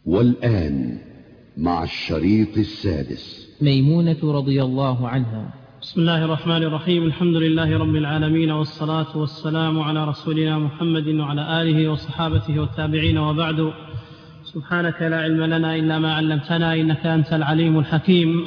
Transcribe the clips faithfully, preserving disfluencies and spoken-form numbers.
والآن مع الشريط السادس. ميمونة رضي الله عنها. بسم الله الرحمن الرحيم. الحمد لله رب العالمين، والصلاة والسلام على رسولنا محمد وعلى آله وصحابته والتابعين، وبعد. سبحانك لا علم لنا إلا ما علمتنا، إنك أنت العليم الحكيم.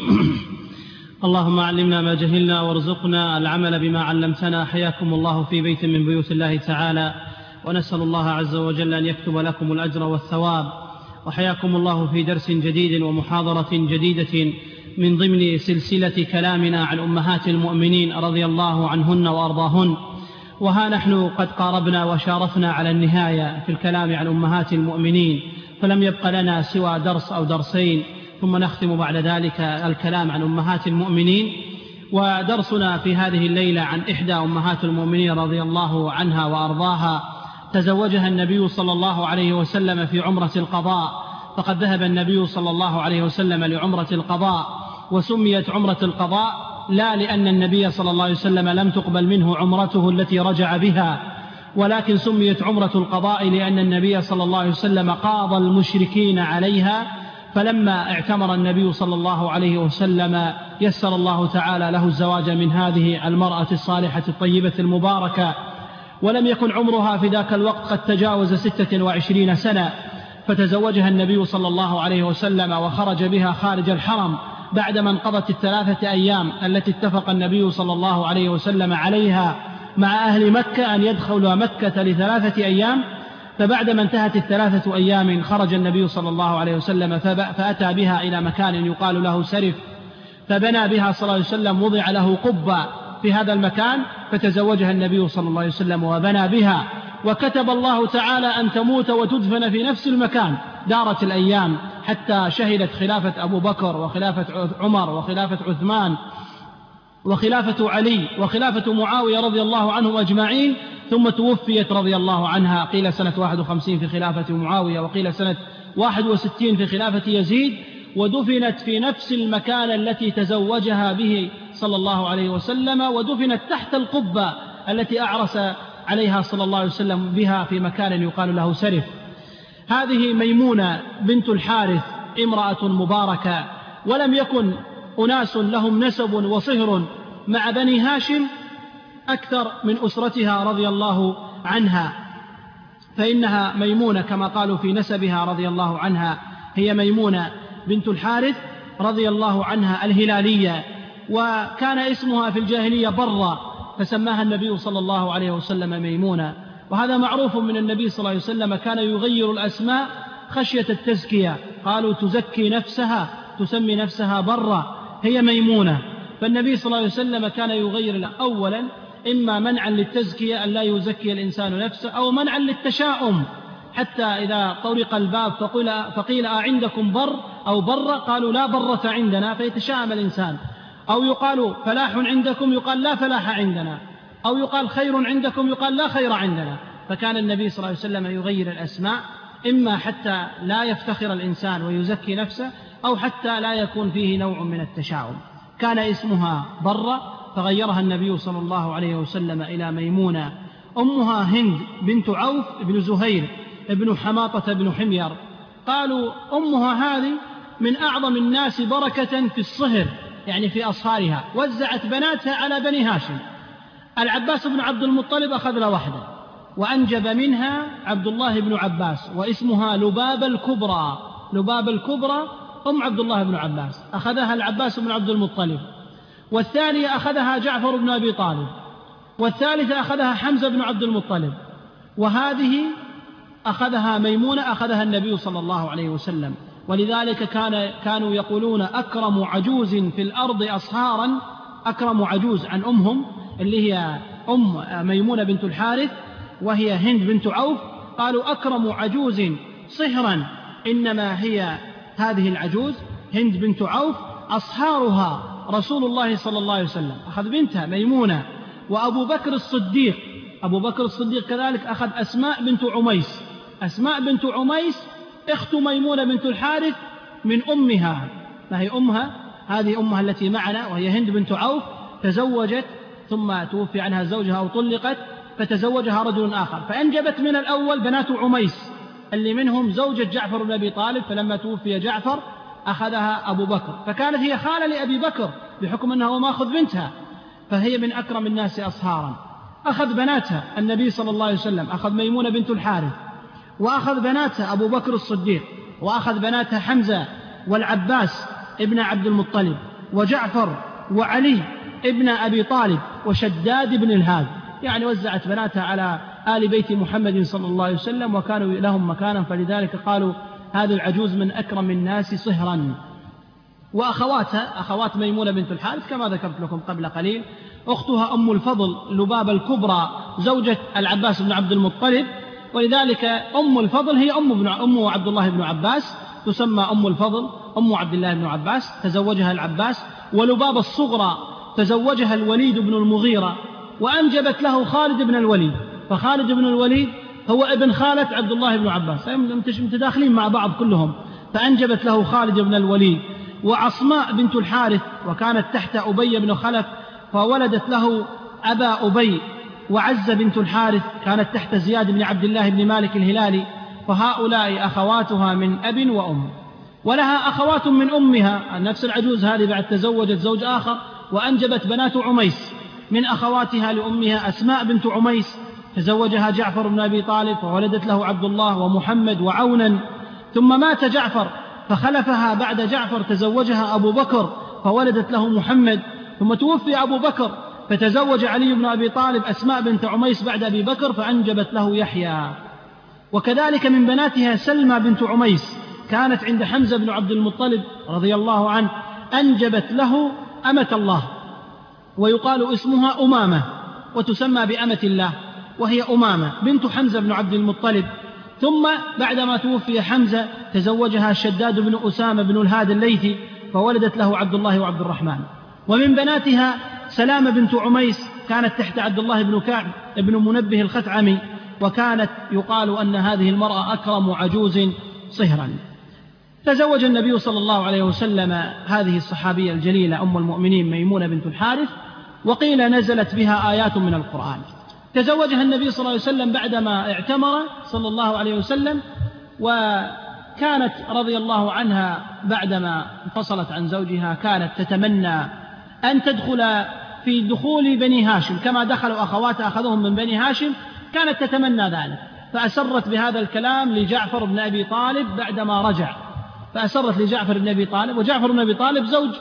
اللهم علمنا ما جهلنا وارزقنا العمل بما علمتنا. حياكم الله في بيت من بيوت الله تعالى، ونسأل الله عز وجل أن يكتب لكم الأجر والثواب. وحياكم الله في درس جديد ومحاضرة جديدة من ضمن سلسلة كلامنا عن أمهات المؤمنين رضي الله عنهن وأرضاهن. وها نحن قد قاربنا وشارفنا على النهاية في الكلام عن أمهات المؤمنين، فلم يبق لنا سوى درس أو درسين، ثم نختم بعد ذلك الكلام عن أمهات المؤمنين. ودرسنا في هذه الليلة عن إحدى أمهات المؤمنين رضي الله عنها وأرضاها، تزوجها النبي صلى الله عليه وسلم في عمرة القضاء. فقد ذهب النبي صلى الله عليه وسلم لعمرة القضاء، وسميت عمرة القضاء لا لأن النبي صلى الله عليه وسلم لم تقبل منه عمرته التي رجع بها، ولكن سميت عمرة القضاء لأن النبي صلى الله عليه وسلم قاضى المشركين عليها. فلما اعتمر النبي صلى الله عليه وسلم يسر الله تعالى له الزواج من هذه المرأة الصالحة الطيبة المباركة، ولم يكن عمرها في ذاك الوقت قد تجاوز ستة وعشرين سنة، فتزوجها النبي صلى الله عليه وسلم وخرج بها خارج الحرم بعدما انقضت الثلاثة أيام التي اتفق النبي صلى الله عليه وسلم عليها مع أهل مكة أن يدخلوا مكة لثلاثة أيام. فبعدما انتهت الثلاثة أيام خرج النبي صلى الله عليه وسلم فأتى بها إلى مكان يقال له سرف، فبنى بها صلى الله عليه وسلم، وضع له قبة في هذا المكان، فتزوجها النبي صلى الله عليه وسلم وبنى بها. وكتب الله تعالى أن تموت وتدفن في نفس المكان. دارت الأيام حتى شهدت خلافة أبو بكر وخلافة عمر وخلافة عثمان وخلافة علي وخلافة معاوية رضي الله عنهم أجمعين، ثم توفيت رضي الله عنها، قيل سنة واحد وخمسين في خلافة معاوية، وقيل سنة واحد وستين في خلافة يزيد، ودفنت في نفس المكان التي تزوجها به صلى الله عليه وسلم، ودفنت تحت القبة التي أعرس عليها صلى الله عليه وسلم بها في مكان يقال له سرف. هذه ميمونة بنت الحارث امرأة مباركة، ولم يكن أناس لهم نسب وصهر مع بني هاشم أكثر من أسرتها رضي الله عنها، فإنها ميمونة كما قالوا في نسبها رضي الله عنها، هي ميمونة بنت الحارث رضي الله عنها الهلالية، وكان اسمها في الجاهلية برة، فسماها النبي صلى الله عليه وسلم ميمونة. وهذا معروف من النبي صلى الله عليه وسلم، كان يغير الأسماء خشية التزكية، قالوا تزكي نفسها، تسمي نفسها برة، هي ميمونة. فالنبي صلى الله عليه وسلم كان يغير أولا إما منعا للتزكية أن لا يزكي الإنسان نفسه، أو منعا للتشاؤم، حتى إذا طرق الباب فقيل, فقيل أعندكم بر أو برة، قالوا لا برة عندنا، فيتشاءم الإنسان. أو يقال فلاح عندكم، يقال لا فلاح عندنا. أو يقال خير عندكم، يقال لا خير عندنا. فكان النبي صلى الله عليه وسلم يغير الأسماء، إما حتى لا يفتخر الإنسان ويزكي نفسه، أو حتى لا يكون فيه نوع من التشاؤم. كان اسمها برة، فغيرها النبي صلى الله عليه وسلم إلى ميمونة. أمها هند بنت عوف بن زهير ابن حماطة بن حمير. قالوا أمها هذه من أعظم الناس بركة في الصهر، يعني في أصهارها، وزعت بناتها على بني هاشم. العباس بن عبد المطلب أخذ له واحدة، وأنجب منها عبد الله بن عباس، واسمها لبابة الكبرى. لبابة الكبرى أم عبد الله بن عباس، أخذها العباس بن عبد المطلب. والثانية أخذها جعفر بن أبي طالب، والثالثة أخذها حمزة بن عبد المطلب. وهذه أخذها ميمونة، أخذها النبي صلى الله عليه وسلم. ولذلك كان كانوا يقولون أكرم عجوز في الأرض أصهارا، أكرم عجوز عن أمهم اللي هي أم ميمونة بنت الحارث، وهي هند بنت عوف، قالوا أكرم عجوز صهرا إنما هي هذه العجوز هند بنت عوف، أصهارها رسول الله صلى الله عليه وسلم، أخذ بنتها ميمونة. وأبو بكر الصديق، أبو بكر الصديق كذلك أخذ أسماء بنت عميس. أسماء بنت عميس اخت ميمونة بنت الحارث من أمها، ما هي أمها، هذه أمها التي معنا، وهي هند بنت عوف، تزوجت ثم توفي عنها زوجها أو طلقت، فتزوجها رجل آخر، فأنجبت من الأول بنات عميس اللي منهم زوجة جعفر بن أبي طالب، فلما توفي جعفر أخذها أبو بكر، فكانت هي خالة لأبي بكر بحكم أنه ماخذ بنتها، فهي من أكرم الناس أصهارا. أخذ بناتها النبي صلى الله عليه وسلم، أخذ ميمونة بنت الحارث، وأخذ بناتها أبو بكر الصديق، وأخذ بناتها حمزة والعباس ابن عبد المطلب، وجعفر وعلي ابن أبي طالب، وشداد بن الهاد، يعني وزعت بناتها على آل بيت محمد صلى الله عليه وسلم، وكانوا لهم مكانا، فلذلك قالوا هذه العجوز من أكرم الناس صهرا. وأخواتها أخوات ميمونة بنت الحارث كما ذكرت لكم قبل قليل، أختها أم الفضل لبابة الكبرى زوجة العباس بن عبد المطلب، ولذلك أم الفضل هي أم, بن أم عبد الله بن عباس، تسمى أم الفضل أم عبد الله بن عباس، تزوجها العباس. ولبابة الصغرى تزوجها الوليد بن المغيرة، وأنجبت له خالد بن الوليد، فخالد بن الوليد هو ابن خالة عبد الله بن عباس، متداخلين مع بعض كلهم، فأنجبت له خالد بن الوليد. وعصماء بنت الحارث وكانت تحت أبي بن خلف، فولدت له أبا أبي. وعزة بنت الحارث كانت تحت زياد بن عبد الله بن مالك الهلالي، فهؤلاء أخواتها من أب وأم. ولها أخوات من أمها، نفس العجوز هذه بعد تزوجت زوج آخر وأنجبت بنات عميس من أخواتها لأمها، أسماء بنت عميس تزوجها جعفر بن أبي طالب، فولدت له عبد الله ومحمد وعونا. ثم مات جعفر فخلفها بعد جعفر تزوجها أبو بكر، فولدت له محمد. ثم توفي أبو بكر فتزوج علي بن أبي طالب أسماء بنت عميس بعد أبي بكر، فأنجبت له يحيى. وكذلك من بناتها سلمى بنت عميس، كانت عند حمزة بن عبد المطلب رضي الله عنه، أنجبت له أمة الله، ويقال اسمها أمامة، وتسمى بأمة الله، وهي أمامة بنت حمزة بن عبد المطلب. ثم بعدما توفي حمزة تزوجها شداد بن أسامة بن الهاد الليثي، فولدت له عبد الله وعبد الرحمن. ومن بناتها سلامة بنت عميس، كانت تحت عبد الله بن كعب بن منبه الخثعمي، وكانت يقال أن هذه المرأة أكرم عجوز صهرا. تزوج النبي صلى الله عليه وسلم هذه الصحابية الجليلة أم المؤمنين ميمونة بنت الحارث، وقيل نزلت بها آيات من القرآن. تزوجها النبي صلى الله عليه وسلم بعدما اعتمر صلى الله عليه وسلم، وكانت رضي الله عنها بعدما انفصلت عن زوجها كانت تتمنى أن تدخل في دخول بني هاشم كما دخلوا أخواتها، أخذهم من بني هاشم، كانت تتمنى ذلك، فأسرت بهذا الكلام لجعفر بن أبي طالب بعدما رجع، فأسرت لجعفر بن أبي طالب، وجعفر بن أبي طالب زوج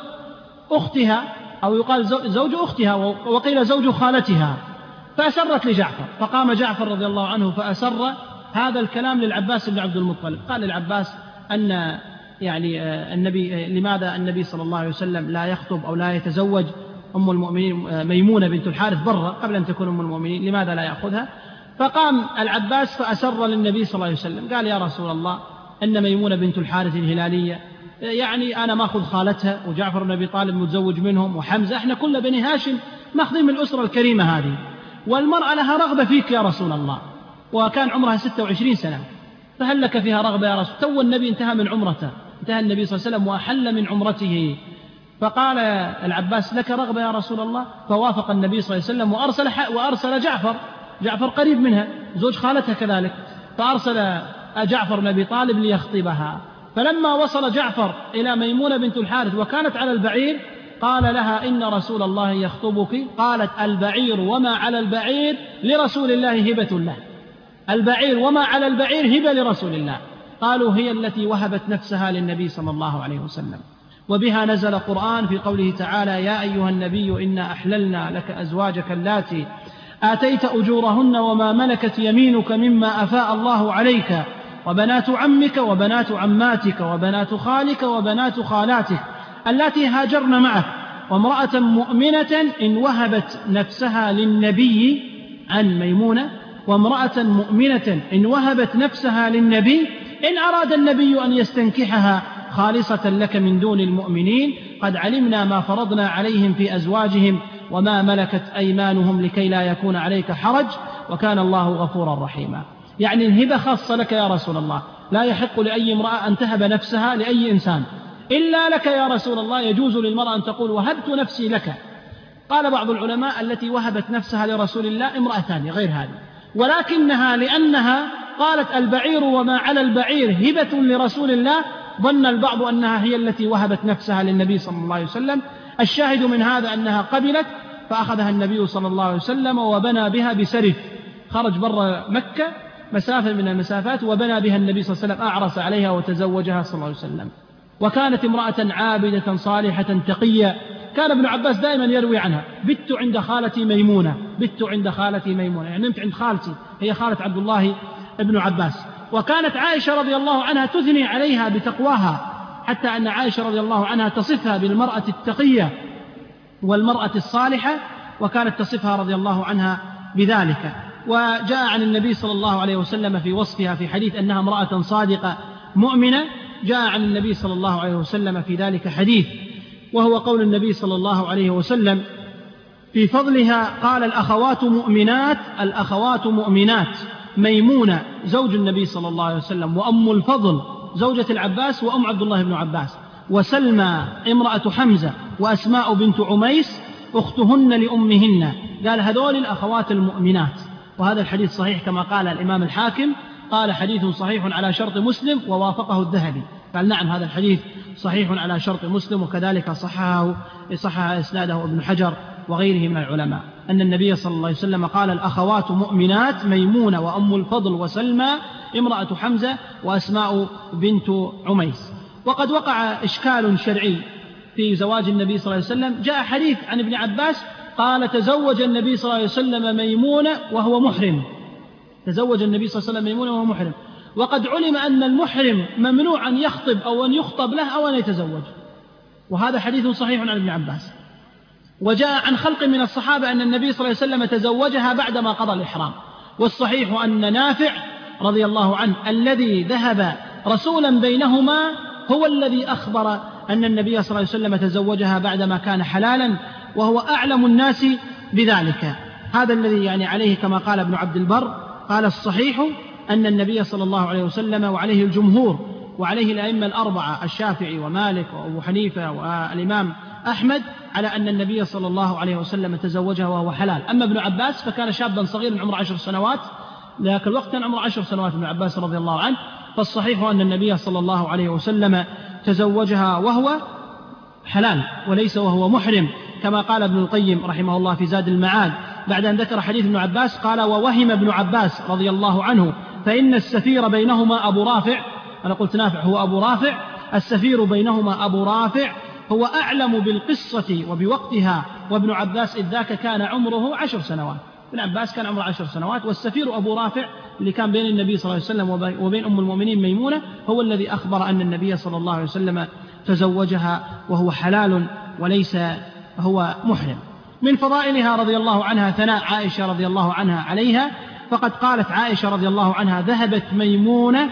أختها، أو يقال زوج أختها، وقيل زوج خالتها، فأسرت لجعفر، فقام جعفر رضي الله عنه فأسر هذا الكلام للعباس بن عبد المطلب. قال للعباس أن يعني النبي لماذا النبي صلى الله عليه وسلم لا يخطب أو لا يتزوج أم المؤمنين ميمونة بنت الحارث برا قبل أن تكون أم المؤمنين، لماذا لا يأخذها؟ فقام العباس فأسر للنبي صلى الله عليه وسلم، قال يا رسول الله أن ميمونة بنت الحارث الهلالية، يعني أنا ماخذ خالتها وجعفر بن أبي طالب متزوج منهم وحمزة، احنا كل بني هاشم ماخذين من الأسرة الكريمة هذه، والمرأة لها رغبة فيك يا رسول الله، وكان عمرها ستة وعشرين سنة، فهل لك فيها رغبة يا رسول؟ تو النبي انتهى من عمرته، انتهى النبي صلى الله عليه وسلم وأحل من عمرته، فقال العباس لك رغبة يا رسول الله؟ فوافق النبي صلى الله عليه وسلم وأرسل, وأرسل جعفر جعفر قريب منها زوج خالتها كذلك، فأرسل جعفر بن أبي طالب ليخطبها. فلما وصل جعفر إلى ميمونة بنت الحارث وكانت على البعير قال لها إن رسول الله يخطبك، قالت البعير وما على البعير لرسول الله هبة له، البعير وما على البعير هبة لرسول الله. قالوا هي التي وهبت نفسها للنبي صلى الله عليه وسلم. وبها نزل قرآن في قوله تعالى يا أيها النبي إنا أحللنا لك أزواجك اللاتي آتيت أجورهن وما ملكت يمينك مما أفاء الله عليك وبنات عمك وبنات عماتك وبنات خالك وبنات خالاتك اللاتي هاجرن معك وامرأة مؤمنة إن وهبت نفسها للنبي، عن ميمونة، وامرأة مؤمنة إن وهبت نفسها للنبي إن أراد النبي أن يستنكحها خالصة لك من دون المؤمنين قد علمنا ما فرضنا عليهم في أزواجهم وما ملكت أيمانهم لكي لا يكون عليك حرج وكان الله غفورا رحيما. يعني الهبة خاصة لك يا رسول الله، لا يحق لأي امرأة أن تهب نفسها لأي إنسان إلا لك يا رسول الله. يجوز للمرأة أن تقول وهبت نفسي لك. قال بعض العلماء التي وهبت نفسها لرسول الله امرأة ثانية غير هذه، ولكنها لأنها قالت البعير وما على البعير هبة لرسول الله، ظن البعض أنها هي التي وهبت نفسها للنبي صلى الله عليه وسلم. الشاهد من هذا أنها قبلت، فأخذها النبي صلى الله عليه وسلم وبنى بها بسرف، خرج برا مكة مسافة من المسافات وبنى بها النبي صلى الله عليه وسلم، أعرس عليها وتزوجها صلى الله عليه وسلم. وكانت امرأة عابدة صالحة تقية. كان ابن عباس دائما يروي عنها: بت عند خالتي ميمونة، بت عند خالتي ميمونة، يعني نمت عند خالتي، هي خالة عبد الله ابن عباس. وكانت عائشة رضي الله عنها تثني عليها بتقواها، حتى أن عائشة رضي الله عنها تصفها بالمرأة التقية والمرأة الصالحة، وكانت تصفها رضي الله عنها بذلك. وجاء عن النبي صلى الله عليه وسلم في وصفها في حديث أنها امرأة صادقة مؤمنة، جاء عن النبي صلى الله عليه وسلم في ذلك حديث، وهو قول النبي صلى الله عليه وسلم في فضلها قال: الأخوات مؤمنات، الأخوات مؤمنات، ميمونة زوج النبي صلى الله عليه وسلم، وأم الفضل زوجة العباس وأم عبد الله بن عباس، وسلمى امرأة حمزة، وأسماء بنت عميس أختهن لأمهن. قال هذول الأخوات المؤمنات. وهذا الحديث صحيح كما قال الإمام الحاكم، قال حديث صحيح على شرط مسلم، ووافقه الذهبي. قال نعم هذا الحديث صحيح على شرط مسلم، وكذلك صححه صحح إسناده ابن حجر وغيره من العلماء، أن النبي صلى الله عليه وسلم قال: الأخوات مؤمنات، ميمونة وأم الفضل وسلمى امرأة حمزة وأسماء بنت عميس. وقد وقع إشكال شرعي في زواج النبي صلى الله عليه وسلم. جاء حديث عن ابن عباس قال: تزوج النبي صلى الله عليه وسلم ميمونة وهو محرم، تزوج النبي صلى الله عليه وسلم ميمونة وهو محرم. وقد علم أن المحرم ممنوع أن يخطب أو أن يخطب له أو أن يتزوج، وهذا حديث صحيح عن ابن عباس. وجاء عن خلق من الصحابة أن النبي صلى الله عليه وسلم تزوجها بعدما قضى الإحرام. والصحيح أن نافع رضي الله عنه الذي ذهب رسولا بينهما هو الذي أخبر أن النبي صلى الله عليه وسلم تزوجها بعدما كان حلالا، وهو أعلم الناس بذلك. هذا الذي يعني عليه كما قال ابن عبد البر، قال: الصحيح أن النبي صلى الله عليه وسلم، وعليه الجمهور وعليه الأئمة الأربعة الشافعي ومالك وأبو حنيفة والإمام أحمد، على أن النبي صلى الله عليه وسلم تزوجها وهو حلال. أما ابن عباس فكان شابا صغيرا عمره عشر سنوات، ذاك الوقت كان عمره عشر سنوات ابن عباس رضي الله عنه. فالصحيح أن النبي صلى الله عليه وسلم تزوجها وهو حلال وليس وهو محرم، كما قال ابن القيم رحمه الله في زاد المعاد بعد أن ذكر حديث ابن عباس، قال: ووهم ابن عباس رضي الله عنه فإن السفير بينهما أبو رافع. أنا قلت نافع هو أبو رافع، السفير بينهما أبو رافع هو أعلم بالقصة وبوقتها، وابن عباس إذ ذاك كان عمره عشر سنوات. ابن عباس كان عمره عشر سنوات، والسفير أبو رافع اللي كان بين النبي صلى الله عليه وسلم وبين أم المؤمنين ميمونة هو الذي أخبر أن النبي صلى الله عليه وسلم تزوجها وهو حلال وليس هو محرم. من فضائلها رضي الله عنها ثناء عائشة رضي الله عنها عليها، فقد قالت عائشة رضي الله عنها: ذهبت ميمونة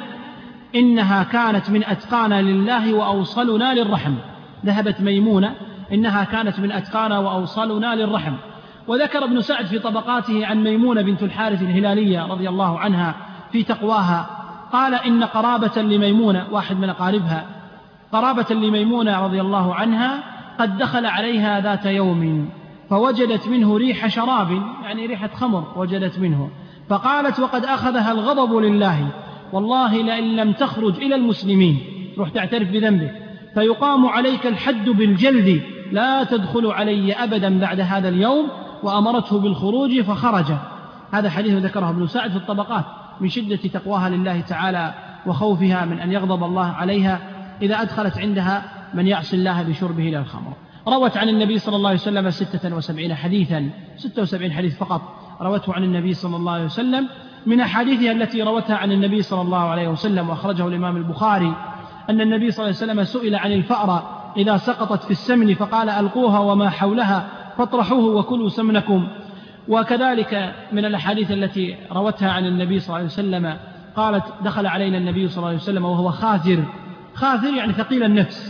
إنها كانت من أتقانا لله وأوصلنا للرحم. ذهبت ميمونة إنها كانت من أتقانا وأوصلنا للرحم. وذكر ابن سعد في طبقاته عن ميمونة بنت الحارث الهلالية رضي الله عنها في تقواها، قال: إن قرابة لميمونة، واحد من أقاربها، قرابة لميمونة رضي الله عنها قد دخل عليها ذات يوم فوجدت منه ريح شراب، يعني ريحة خمر وجدت منه، فقالت: وقد أخذها الغضب لله، والله لئن لم تخرج إلى المسلمين، روح تعترف بذنبك، فيقام عليك الحد بالجلد، لا تدخل علي أبدا بعد هذا اليوم. وأمرته بالخروج فخرج. هذا حديث ذكره ابن سعد في الطبقات من شدة تقواها لله تعالى وخوفها من أن يغضب الله عليها إذا أدخلت عندها من يعصي الله بشربه للخمر. روت عن النبي صلى الله عليه وسلم ستة وسبعين حديثا، ستة وسبعين حديث فقط روته عن النبي صلى الله عليه وسلم. من أحاديثها التي روتها عن النبي صلى الله عليه وسلم وأخرجه الإمام البخاري أن النبي صلى الله عليه وسلم سئل عن الفأرة إذا سقطت في السمن فقال: ألقوها وما حولها فاطرحوه وكلوا سمنكم. وكذلك من الأحاديث التي روتها عن النبي صلى الله عليه وسلم قالت: دخل علينا النبي صلى الله عليه وسلم وهو خاثر، خاثر يعني ثقيل النفس،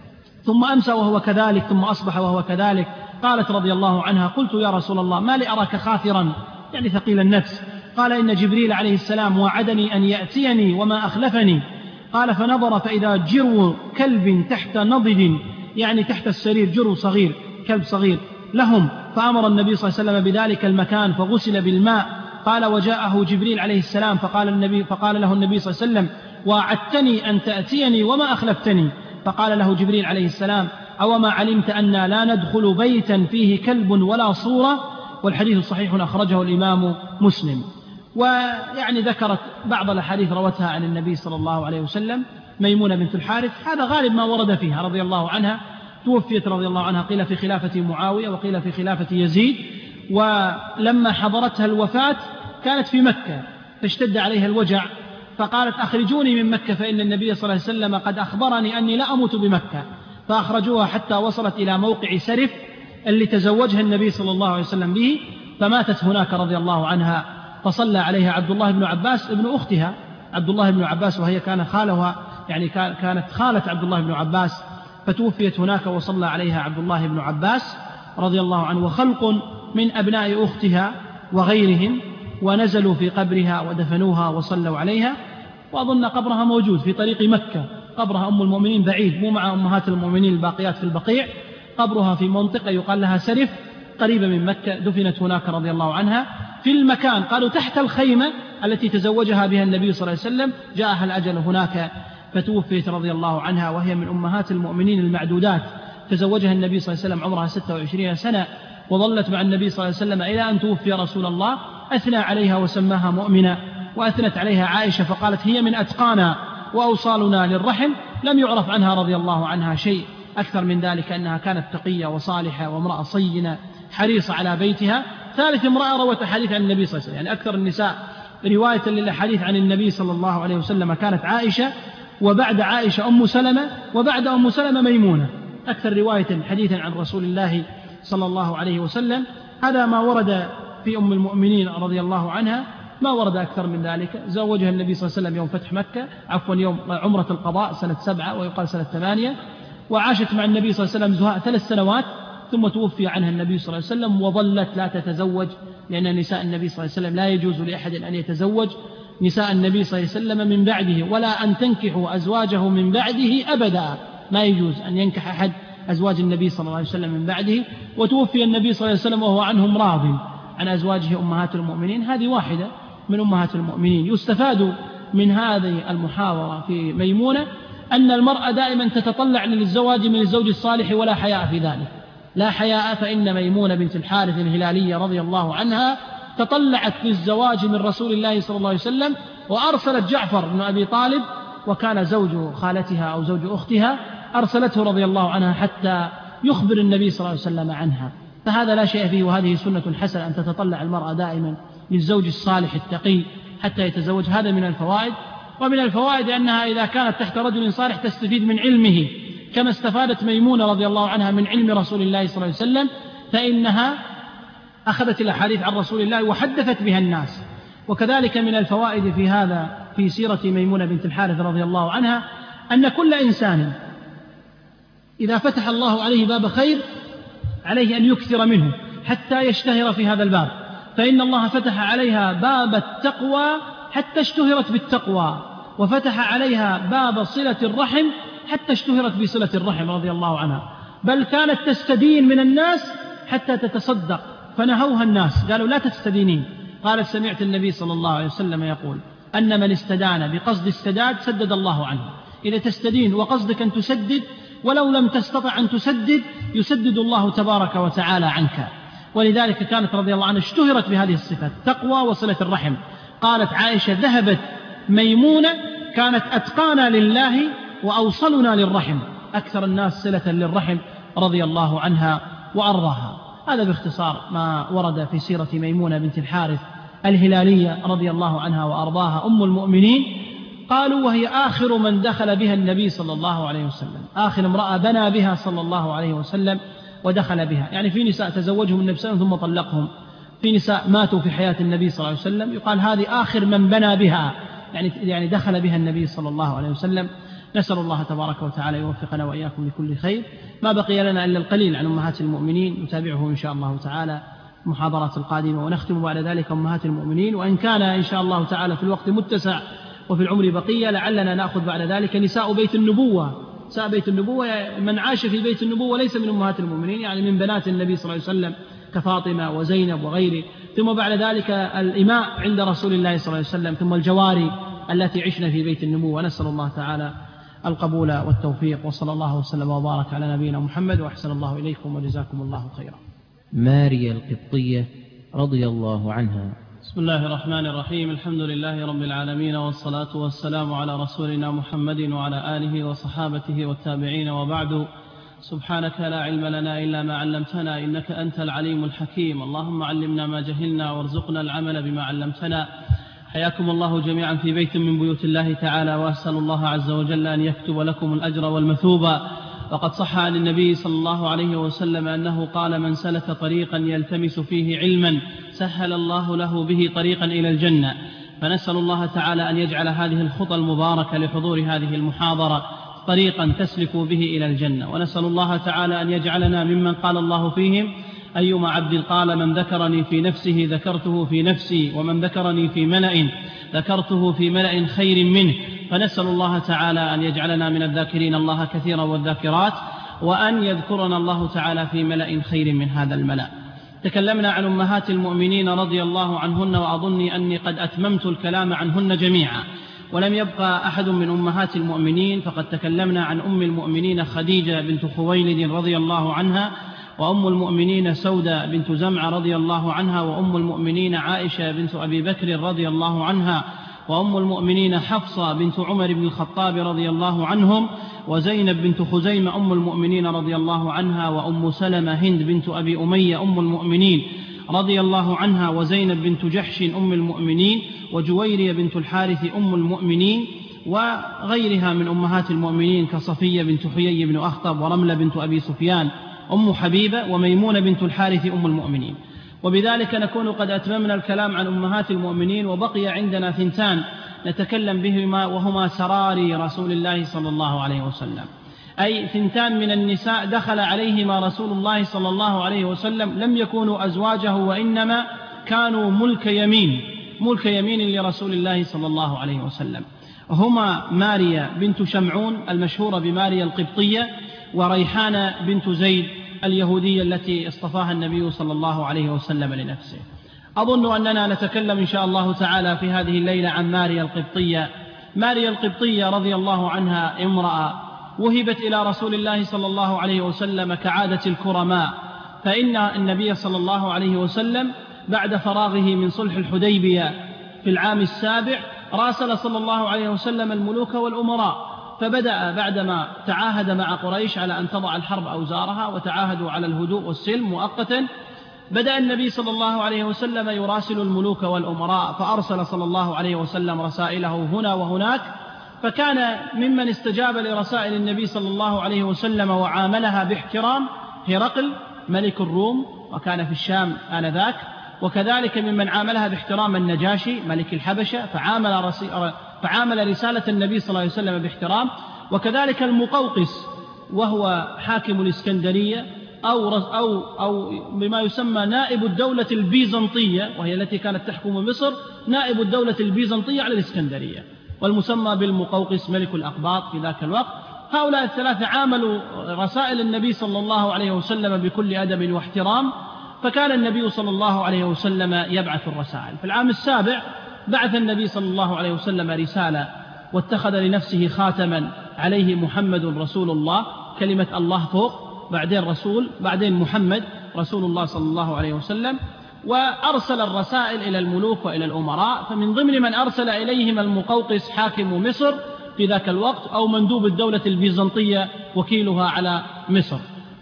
ثم أمسى وهو كذلك، ثم أصبح وهو كذلك. قالت رضي الله عنها: قلت يا رسول الله ما لي أراك خاثرا، يعني ثقيل النفس؟ قال: إن جبريل عليه السلام وعدني أن يأتيني وما أخلفني. قال: فنظر فإذا جرو كلب تحت نضد، يعني تحت السرير جرو صغير، كلب صغير لهم، فأمر النبي صلى الله عليه وسلم بذلك المكان فغسل بالماء. قال وجاءه جبريل عليه السلام فقال, النبي فقال له النبي صلى الله عليه وسلم وعدتني أن تأتيني وما أخلفتني. فقال له جبريل عليه السلام أوما علمت أننا لا ندخل بيتا فيه كلب ولا صورة. والحديث صحيح أخرجه الإمام مسلم. ويعني ذكرت بعض الأحاديث روتها عن النبي صلى الله عليه وسلم ميمونة بنت الحارث، هذا غالب ما ورد فيها رضي الله عنها. توفيت رضي الله عنها قيل في خلافة معاوية وقيل في خلافة يزيد، ولما حضرتها الوفاة كانت في مكة فاشتد عليها الوجع فقالت أخرجوني من مكة فإن النبي صلى الله عليه وسلم قد أخبرني أني لا أموت بمكة. فأخرجوها حتى وصلت إلى موقع سرف اللي تزوجها النبي صلى الله عليه وسلم به، فماتت هناك رضي الله عنها. فصلى عليها عبد الله بن عباس ابن أختها، عبد الله بن عباس، وهي كان خالها يعني كانت خالة عبد الله بن عباس، فتوفيت هناك وصلى عليها عبد الله بن عباس رضي الله عنه وخلق من أبناء أختها وغيرهم، ونزلوا في قبرها ودفنوها وصلوا عليها. وأظن قبرها موجود في طريق مكة، قبرها أم المؤمنين بعيد، مو مع أمهات المؤمنين الباقيات في البقيع، قبرها في منطقة يقال لها سرف قريبة من مكة، دفنت هناك رضي الله عنها في المكان قالوا تحت الخيمة التي تزوجها بها النبي صلى الله عليه وسلم. جاءها الأجل هناك فتوفيت رضي الله عنها، وهي من أمهات المؤمنين المعدودات. تزوجها النبي صلى الله عليه وسلم عمرها ستة وعشرين سنة، وظلت مع النبي صلى الله عليه وسلم إلى أن توفي رسول الله. أثنى عليها وسماها مؤمنة، وأثنت عليها عائشة فقالت هي من أتقانا وأوصالنا للرحم. لم يعرف عنها رضي الله عنها شيء أكثر من ذلك، أنها كانت تقية وصالحة وامرأة صينة حريصة على بيتها. ثالث امرأة روت حديث عن النبي صلى الله عليه وسلم، يعني أكثر النساء رواية للحديث عن النبي صلى الله عليه وسلم كانت عائشة، وبعد عائشة أم سلمة، وبعد أم سلمة ميمونة، أكثر رواية حديثا عن رسول الله صلى الله عليه وسلم. هذا ما ورد في أم المؤمنين رضي الله عنها، ما ورد أكثر من ذلك. زوجها النبي صلى الله عليه وسلم يوم فتح مكة، عفوا يوم عمرة القضاء سنة سبعة ويقال سنة ثمانية، وعاشت مع النبي صلى الله عليه وسلم زهاء ثلاث سنوات، ثم توفي عنها النبي صلى الله عليه وسلم، وظلت لا تتزوج، لأن نساء النبي صلى الله عليه وسلم لا يجوز لأحد أن يتزوج نساء النبي صلى الله عليه وسلم من بعده، ولا أن تنكحوا أزواجه من بعده أبدا، ما يجوز أن ينكح أحد أزواج النبي صلى الله عليه وسلم من بعده. وتوفي النبي صلى الله عليه وسلم وهو عنهم راض عن أزواجه أمهات المؤمنين. هذه واحدة من أمهات المؤمنين. يستفاد من هذه المحاورة في ميمونة أن المرأة دائما تتطلع للزواج من الزوج الصالح ولا حياء في ذلك، لا حياء. فإن ميمونة بنت الحارث الهلالية رضي الله عنها تطلعت للزواج من رسول الله صلى الله عليه وسلم، وأرسلت جعفر بن أبي طالب، وكان زوج خالتها أو زوج أختها، أرسلته رضي الله عنها حتى يخبر النبي صلى الله عليه وسلم عنها. فهذا لا شيء فيه، وهذه سنة حسنة أن تتطلع المرأة دائما للزوج الصالح التقي حتى يتزوج. هذا من الفوائد. ومن الفوائد أنها إذا كانت تحت رجل صالح تستفيد من علمه، كما استفادت ميمونة رضي الله عنها من علم رسول الله صلى الله عليه وسلم، فإنها أخذت الأحاديث عن رسول الله وحدثت بها الناس. وكذلك من الفوائد في هذا في سيرة ميمونة بنت الحارث رضي الله عنها أن كل إنسان إذا فتح الله عليه باب خير عليه أن يكثر منه حتى يشتهر في هذا الباب، فإن الله فتح عليها باب التقوى حتى اشتهرت بالتقوى، وفتح عليها باب صلة الرحم حتى اشتهرت بصلة الرحم رضي الله عنها. بل كانت تستدين من الناس حتى تتصدق، فنهوها الناس قالوا لا تستدينين. قالت سمعت النبي صلى الله عليه وسلم يقول أن من استدان بقصد السداد سدد الله عنه. إذا تستدين وقصدك أن تسدد ولو لم تستطع أن تسدد يسدد الله تبارك وتعالى عنك. ولذلك كانت رضي الله عنها اشتهرت بهذه الصفات، تقوى وصلة الرحم. قالت عائشة ذهبت ميمونة كانت أتقانا لله وأوصلنا للرحم، أكثر الناس صلة للرحم رضي الله عنها وأرضاها. هذا باختصار ما ورد في سيرة ميمونة بنت الحارث الهلالية رضي الله عنها وأرضاها أم المؤمنين. قالوا وهي آخر من دخل بها النبي صلى الله عليه وسلم، آخر امرأة بنى بها صلى الله عليه وسلم ودخل بها. يعني في نساء تزوجهم النبي صلى الله عليه وسلم ثم طلقهم، في نساء ماتوا في حياة النبي صلى الله عليه وسلم، يقال هذه آخر من بنى بها، يعني يعني دخل بها النبي صلى الله عليه وسلم. نسأل الله تبارك وتعالى يوفقنا وإياكم لكل خير. ما بقي لنا إلا القليل عن أمهات المؤمنين، نتابعه إن شاء الله تعالى المحاضرات القادمة، ونختم بعد ذلك أمهات المؤمنين. وإن كان إن شاء الله تعالى في الوقت متسع وفي العمر بقية لعلنا نأخذ بعد ذلك نساء بيت النبوة. نساء بيت النبوة من عاش في بيت النبوة ليس من أمهات المؤمنين، يعني من بنات النبي صلى الله عليه وسلم كفاطمة وزينب وغير ثم بعد ذلك الإماء عند رسول الله صلى الله عليه وسلم، ثم الجواري التي عشنا في بيت النمو. ونسأل الله تعالى القبول والتوفيق، وصلى الله وسلم وبارك على نبينا محمد، وأحسن الله إليكم وجزاكم الله خيرا. ماريا القبطية رضي الله عنها. بسم الله الرحمن الرحيم. الحمد لله رب العالمين، والصلاة والسلام على رسولنا محمد وعلى آله وصحابته والتابعين، وبعد. سبحانك لا علم لنا إلا ما علمتنا، إنك أنت العليم الحكيم. اللهم علمنا ما جهلنا وارزقنا العمل بما علمتنا. حياكم الله جميعا في بيت من بيوت الله تعالى، وأسأل الله عز وجل أن يكتب لكم الأجر والمثوبة. وقد صح عن النبي صلى الله عليه وسلم أنه قال: من سلك طريقا يلتمس فيه علما سهل الله له به طريقا إلى الجنة. فنسأل الله تعالى أن يجعل هذه الخطى المباركة لحضور هذه المحاضرة طريقا تسلك به إلى الجنة، ونسأل الله تعالى أن يجعلنا ممن قال الله فيهم: أيما عبد قال من ذكرني في نفسه ذكرته في نفسي، ومن ذكرني في ملأ ذكرته في ملأ خير منه. فنسأل الله تعالى أن يجعلنا من الذاكرين الله كثيرا والذاكرات، وأن يذكرنا الله تعالى في ملأ خير من هذا الملأ. تكلمنا عن أمهات المؤمنين رضي الله عنهن، وأظني أني قد أتممت الكلام عنهن جميعا، ولم يبقى أحد من أمهات المؤمنين. فقد تكلمنا عن أم المؤمنين خديجة بنت خويلد رضي الله عنها، وأم المؤمنين سودة بنت زمعة رضي الله عنها، وأم المؤمنين عائشة بنت أبي بكر رضي الله عنها، وأم المؤمنين حفصة بنت عمر بن الخطاب رضي الله عنهم، وزينب بنت خزيمة أم المؤمنين رضي الله عنها، وأم سلمة هند بنت أبي أمية أم المؤمنين رضي الله عنها، وزينب بنت جحش أم المؤمنين، وجويرية بنت الحارث أم المؤمنين، وغيرها من أمهات المؤمنين كصفية بنت حيي بن أخطب، ورملة بنت أبي سفيان أم حبيبة، وميمونة بنت الحارث أم المؤمنين. وبذلك نكون قد أتممنا الكلام عن أمهات المؤمنين، وبقي عندنا ثنتان نتكلم بهما، وهما سراري رسول الله صلى الله عليه وسلم، أي ثنتان من النساء دخل عليهما رسول الله صلى الله عليه وسلم لم يكونوا أزواجه، وإنما كانوا ملك يمين ملك يمين لرسول الله صلى الله عليه وسلم. هما ماريا بنت شمعون المشهورة بماريا القبطية، وريحانة بنت زيد اليهودية التي اصطفاها النبي صلى الله عليه وسلم لنفسه. أظن أننا نتكلم إن شاء الله تعالى في هذه الليلة عن ماريا القبطية. ماريا القبطية رضي الله عنها امرأة وهبت إلى رسول الله صلى الله عليه وسلم كعادة الكرماء، فإن النبي صلى الله عليه وسلم بعد فراغه من صلح الحديبية في العام السابع راسل صلى الله عليه وسلم الملوك والأمراء، فبدأ بعدما تعاهد مع قريش على أن تضع الحرب أوزارها، وتعاهدوا على الهدوء والسلم مؤقتا، بدأ النبي صلى الله عليه وسلم يراسل الملوك والأمراء، فأرسل صلى الله عليه وسلم رسائله هنا وهناك. فكان ممن استجاب لرسائل النبي صلى الله عليه وسلم وعاملها باحترام هرقل ملك الروم، وكان في الشام آنذاك، وكذلك ممن عاملها باحترام النجاشي ملك الحبشة، فعامل, رسي... فعامل رسالة النبي صلى الله عليه وسلم باحترام، وكذلك المقوقس وهو حاكم الإسكندرية أو, أو, أو بما يسمى نائب الدولة البيزنطية، وهي التي كانت تحكم مصر، نائب الدولة البيزنطية على الإسكندرية، والمسمى بالمقوقس ملك الأقباط في ذاك الوقت. هؤلاء الثلاثة عاملوا رسائل النبي صلى الله عليه وسلم بكل أدب واحترام، فكان النبي صلى الله عليه وسلم يبعث الرسائل. في العام السابع بعث النبي صلى الله عليه وسلم رسالة، واتخذ لنفسه خاتما عليه محمد رسول الله، كلمة الله فوق، بعدين رسول، بعدين محمد رسول الله صلى الله عليه وسلم، وأرسل الرسائل إلى الملوك وإلى الأمراء. فمن ضمن من أرسل إليهم المقوقس حاكم مصر في ذاك الوقت، أو مندوب الدولة البيزنطية وكيلها على مصر.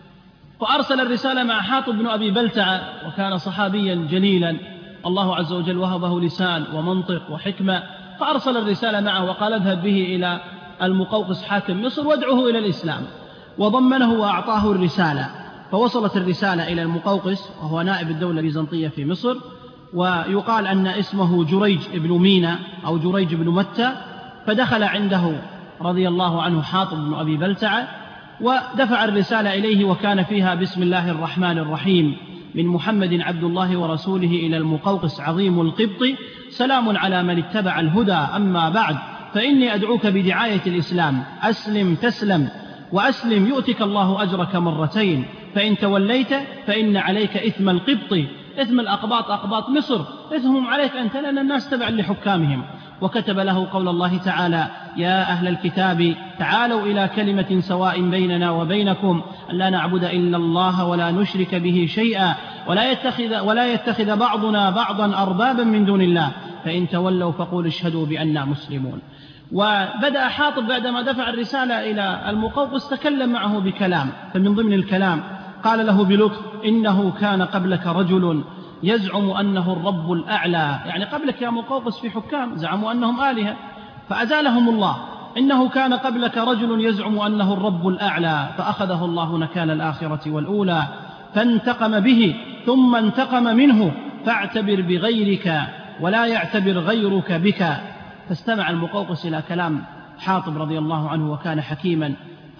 فأرسل الرسالة مع حاطب بن أبي بلتعة، وكان صحابيا جليلا الله عز وجل وهبه لسان ومنطق وحكمة، فأرسل الرسالة معه وقال: اذهب به إلى المقوقس حاكم مصر وادعه إلى الإسلام، وضمنه وأعطاه الرسالة. فوصلت الرسالة إلى المقوقس وهو نائب الدولة البيزنطية في مصر، ويقال أن اسمه جريج بن مينا أو جريج بن متى. فدخل عنده رضي الله عنه حاطب بن أبي بلتعة، ودفع الرسالة إليه، وكان فيها: بسم الله الرحمن الرحيم، من محمد عبد الله ورسوله إلى المقوقس عظيم القبط، سلام على من اتبع الهدى، أما بعد، فإني أدعوك بدعاية الإسلام، أسلم تسلم، وأسلم يؤتك الله أجرك مرتين، فإن توليت فإن عليك إثم القبط، إثم الأقباط أقباط مصر، إثمهم عليك أنت لأن الناس تبع لحكامهم. وكتب له قول الله تعالى: يا أهل الكتاب تعالوا إلى كلمة سواء بيننا وبينكم ألا نعبد إلا الله ولا نشرك به شيئا ولا يتخذ, ولا يتخذ بعضنا بعضا أربابا من دون الله فإن تولوا فقولوا اشهدوا بأننا مسلمون. وبدأ حاطب بعدما دفع الرسالة إلى المقوقس تكلم معه بكلام، فمن ضمن الكلام قال له بلطف: إنه كان قبلك رجل يزعم أنه الرب الأعلى، يعني قبلك يا مقوقس في حكام زعموا أنهم آلهة فأزالهم الله. إنه كان قبلك رجل يزعم أنه الرب الأعلى فأخذه الله نكال الآخرة والأولى فانتقم به ثم انتقم منه فاعتبر بغيرك ولا يعتبر غيرك بك. فاستمع المقوقس إلى كلام حاطب رضي الله عنه وكان حكيما،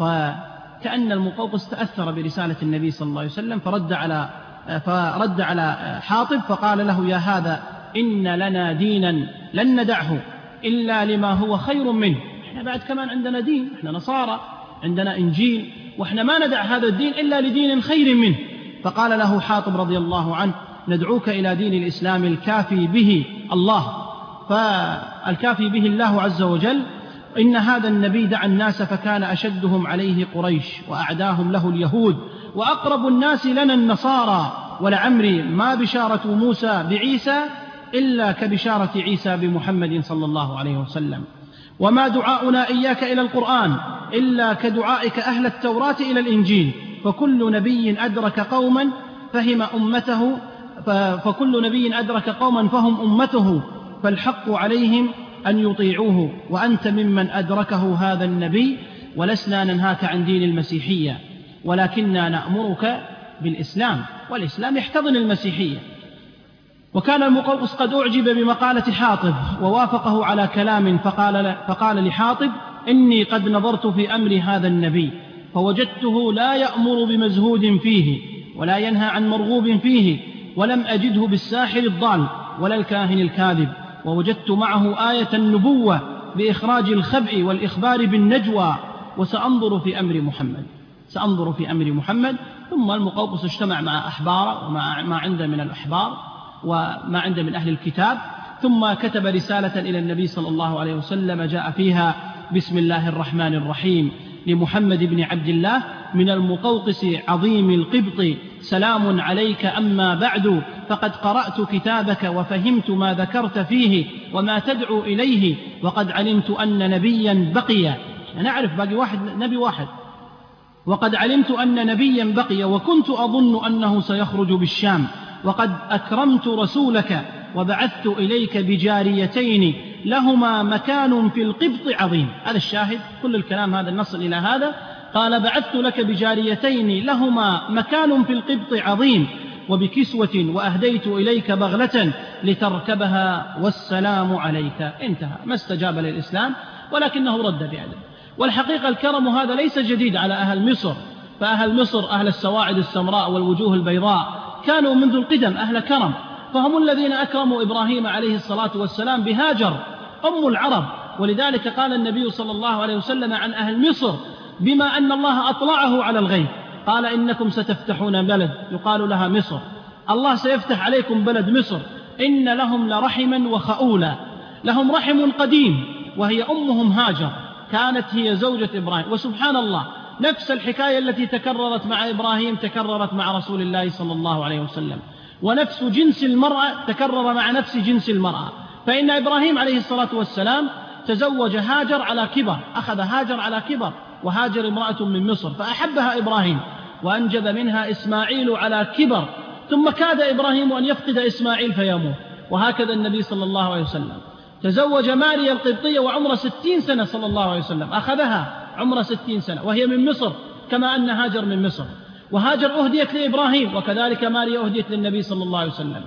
فكأن المقوقس تأثر برسالة النبي صلى الله عليه وسلم فرد على فرد على حاطب فقال له: يا هذا إن لنا دينا لن ندعه إلا لما هو خير منه. إحنا بعد كمان عندنا دين، إحنا نصارى عندنا إنجيل، وإحنا ما ندع هذا الدين إلا لدين خير منه. فقال له حاطب رضي الله عنه: ندعوك إلى دين الإسلام الكافي به الله، فالكافي به الله عز وجل. إن هذا النبي دعا الناس فكان أشدهم عليه قريش وأعداهم له اليهود وأقرب الناس لنا النصارى، ولعمري ما بشارة موسى بعيسى إلا كبشارة عيسى بمحمد صلى الله عليه وسلم، وما دعاؤنا إياك إلى القرآن إلا كدعائك أهل التوراة إلى الإنجيل، فكل نبي أدرك قوما فهم أمته فكل نبي أدرك قوما فهم أمته فالحق عليهم أن يطيعوه، وأنت ممن أدركه هذا النبي، ولسنا ننهاك عن دين المسيحية ولكننا نأمرك بالإسلام، والإسلام يحتضن المسيحية. وكان المقوقس قد أعجب بمقالة حاطب ووافقه على كلام، فقال, فقال لحاطب: إني قد نظرت في أمر هذا النبي فوجدته لا يأمر بمزهود فيه ولا ينهى عن مرغوب فيه، ولم أجده بالساحر الضال ولا الكاهن الكاذب، ووجدت معه آية النبوة بإخراج الخبء والإخبار بالنجوى، وسأنظر في أمر محمد سأنظر في أمر محمد. ثم المقوقس اجتمع مع أحبار وما ما عنده من الأحبار وما عنده من أهل الكتاب، ثم كتب رسالة إلى النبي صلى الله عليه وسلم جاء فيها: بسم الله الرحمن الرحيم، لمحمد بن عبد الله من المقوقس عظيم القبط، سلام عليك، أما بعد فقد قرأت كتابك وفهمت ما ذكرت فيه وما تدعو إليه، وقد علمت أن نبيا بقي، نعرف باقي واحد نبي واحد، وقد علمت أن نبيا بقي وكنت أظن أنه سيخرج بالشام، وقد أكرمت رسولك وبعثت إليك بجاريتين لهما مكان في القبط عظيم. هذا الشاهد، كل الكلام هذا نصل إلى هذا. قال: بعثت لك بجاريتين لهما مكان في القبط عظيم وبكسوة، وأهديت إليك بغلة لتركبها والسلام عليك. انتهى. ما استجاب للإسلام ولكنه رد بأدب. والحقيقة الكرم هذا ليس جديد على أهل مصر، فأهل مصر أهل السواعد السمراء والوجوه البيضاء كانوا منذ القدم أهل كرم، فهم الذين أكرموا إبراهيم عليه الصلاة والسلام بهاجر أم العرب. ولذلك قال النبي صلى الله عليه وسلم عن أهل مصر بما أن الله أطلعه على الغيب، قال: إنكم ستفتحون بلد يقال لها مصر، الله سيفتح عليكم بلد مصر، إن لهم لرحما وخؤولا، لهم رحم قديم وهي أمهم هاجر، كانت هي زوجة إبراهيم. وسبحان الله، نفس الحكاية التي تكررت مع إبراهيم تكررت مع رسول الله صلى الله عليه وسلم، ونفس جنس المرأة تكرر مع نفس جنس المرأة. فإن إبراهيم عليه الصلاة والسلام تزوج هاجر على كبر، أخذ هاجر على كبر، وهاجر امرأة من مصر فأحبها إبراهيم وأنجب منها إسماعيل على كبر، ثم كاد إبراهيم أن يفقد إسماعيل فيموت. وهكذا النبي صلى الله عليه وسلم تزوج ماريا القبطية وعمر ستين سنة صلى الله عليه وسلم، أخذها عمر ستين سنة وهي من مصر كما أن هاجر من مصر. وهاجر أهديت لإبراهيم وكذلك ماريا أهديت للنبي صلى الله عليه وسلم.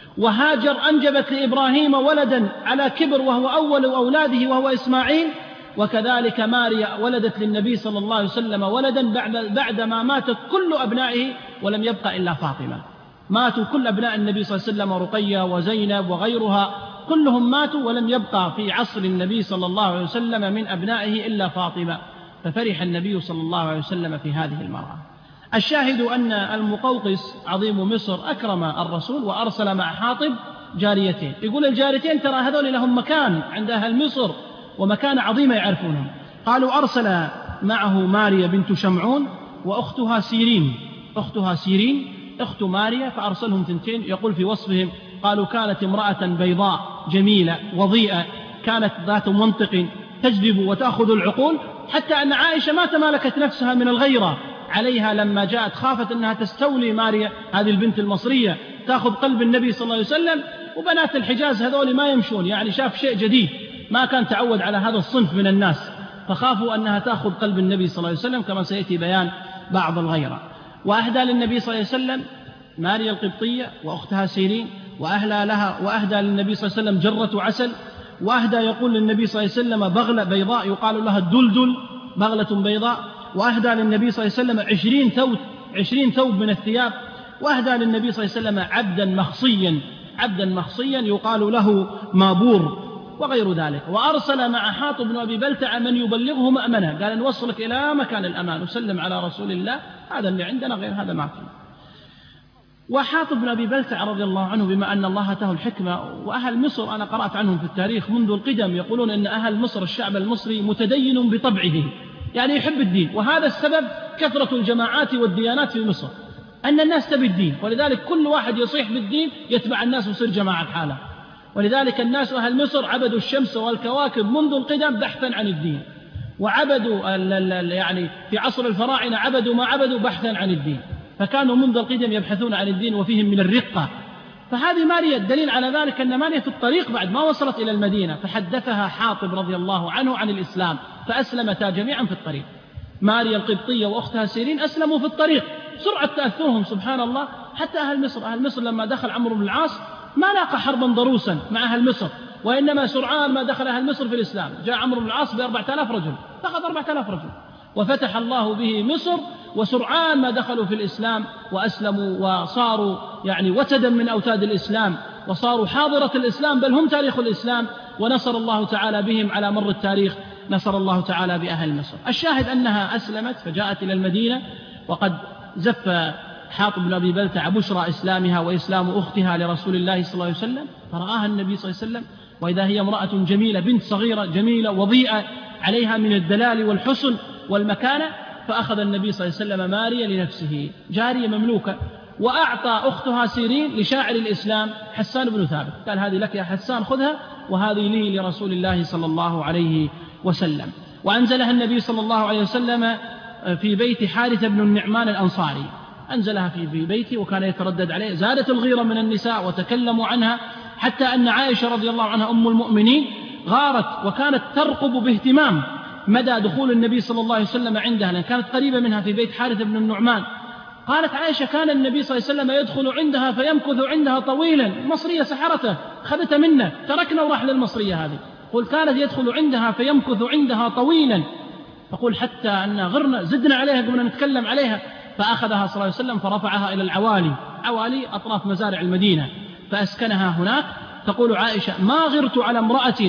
وهاجر أنجبت لإبراهيم ولدا على كبر وهو أول أولاده وهو إسماعيل، وكذلك ماريا ولدت للنبي صلى الله عليه وسلم ولدا بعدما ماتت كل أبنائه ولم يبقى إلا فاطمة. ماتوا كل أبناء النبي صلى الله عليه وسلم، رقية وزينب وغيرها كلهم ماتوا ولم يبقى في عصر النبي صلى الله عليه وسلم من أبنائه إلا فاطمة. ففرح النبي صلى الله عليه وسلم في هذه المرأة. الشاهد أن المقوقس عظيم مصر أكرم الرسول وأرسل مع حاطب جاريتين. يقول الجاريتين ترى هذول لهم مكان عند أهل مصر ومكان عظيم يعرفونهم. قالوا أرسل معه ماريا بنت شمعون وأختها سيرين، أختها سيرين أخت ماريا، فأرسلهم ثنتين. يقول في وصفهم قالوا كانت امرأة بيضاء جميلة وضيئة، كانت ذات منطق تجذب وتأخذ العقول، حتى أن عائشة ما تمالكت نفسها من الغيرة عليها لما جاءت، خافت أنها تستولي ماريا هذه البنت المصرية تأخذ قلب النبي صلى الله عليه وسلم. وبنات الحجاز هذول ما يمشون، يعني شاف شيء جديد ما كان تعود على هذا الصنف من الناس، فخافوا أنها تأخذ قلب النبي صلى الله عليه وسلم كما سيأتي بيان بعض الغيرة. وأهدى للنبي صلى الله عليه وسلم ماريا القبطية وأختها سيرين، وأهدى لها وأهدى للنبي صلى الله عليه وسلم جرة عسل، وأهدى يقول للنبي صلى الله عليه وسلم بغلة بيضاء يقال لها الدلدل، بغلة بيضاء. وأهدى للنبي صلى الله عليه وسلم عشرين ثوب عشرين ثوب من الثياب. وأهدى للنبي صلى الله عليه وسلم عبدا مخصيا عبدا مخصيا يقال له مابور وغير ذلك. وأرسل مع حاطب بن أبي بلتع من يبلغه مأمنه، قال نوصلك إلى مكان الأمان وسلم على رسول الله، هذا اللي عندنا غير هذا ما فيه. وحاطب بن أبي بلتع رضي الله عنه بما أن الله أتاه الحكمة، وأهل مصر أنا قرأت عنهم في التاريخ منذ القدم يقولون أن أهل مصر الشعب المصري متدين بطبعه، يعني يحب الدين، وهذا السبب كثرة الجماعات والديانات في مصر، أن الناس تبي الدين، ولذلك كل واحد يصيح بالدين يتبع الناس ويصير جماعة الحالة. ولذلك الناس أهل مصر عبدوا الشمس والكواكب منذ القدم بحثا عن الدين، وعبدوا يعني في عصر الفراعنة عبدوا ما عبدوا بحثا عن الدين، فكانوا منذ القدم يبحثون عن الدين وفيهم من الرقة. فهذه ماريا الدليل على ذلك أن ماريا في الطريق بعد ما وصلت إلى المدينة فحدثها حاطب رضي الله عنه عن الإسلام، فأسلمتا جميعا في الطريق. ماريا القبطية وأختها سيرين أسلموا في الطريق، سرعة تأثرهم سبحان الله. حتى أهل مصر أهل مصر لما دخل عمرو بن العاص ما لاقى حربا ضروسا مع أهل مصر، وإنما سرعان ما دخل أهل مصر في الإسلام جاء عمرو بن العاص بأربعة آلاف رجل، فقد أربعة آلاف رجل، وفتح الله به مصر، وسرعان ما دخلوا في الإسلام وأسلموا وصاروا يعني وتدا من أوتاد الإسلام، وصاروا حاضرة الإسلام، بل هم تاريخ الإسلام، ونصر الله تعالى بهم على مر التاريخ، نصر الله تعالى بأهل مصر. الشاهد أنها أسلمت فجاءت إلى المدينة، وقد زف حاطب بن أبي بلتع بشرى إسلامها وإسلام أختها لرسول الله صلى الله عليه وسلم، فرآها النبي صلى الله عليه وسلم وإذا هي امرأة جميلة، بنت صغيرة جميلة وضيئة عليها من الدلال والحسن والمكانة، فأخذ النبي صلى الله عليه وسلم ماريا لنفسه جارية مملوكة، وأعطى أختها سيرين لشاعر الإسلام حسان بن ثابت، قال هذه لك يا حسان خذها، وهذه لي لرسول الله صلى الله عليه وسلم. وأنزلها النبي صلى الله عليه وسلم في بيت حارثة بن النعمان الأنصاري، أنزلها في بيته وكان يتردد عليه. زادت الغيرة من النساء وتكلموا عنها، حتى أن عائشة رضي الله عنها أم المؤمنين غارت وكانت ترقب باهتمام مدى دخول النبي صلى الله عليه وسلم عندها، لأن كانت قريبة منها في بيت حارثة بن النعمان. قالت عائشة كان النبي صلى الله عليه وسلم يدخل عندها فيمكث عندها طويلا، المصرية سحرته خذته منا تركنا وراح للمصرية هذه، قل كانت يدخل عندها فيمكث عندها طويلا، فقل حتى أن غرنا زدنا عليها قبل أن نتكلم عليها، فأخذها صلى الله عليه وسلم فرفعها إلى العوالي، عوالي أطراف مزارع المدينة، فأسكنها هناك. تقول عائشة ما غرت على امرأة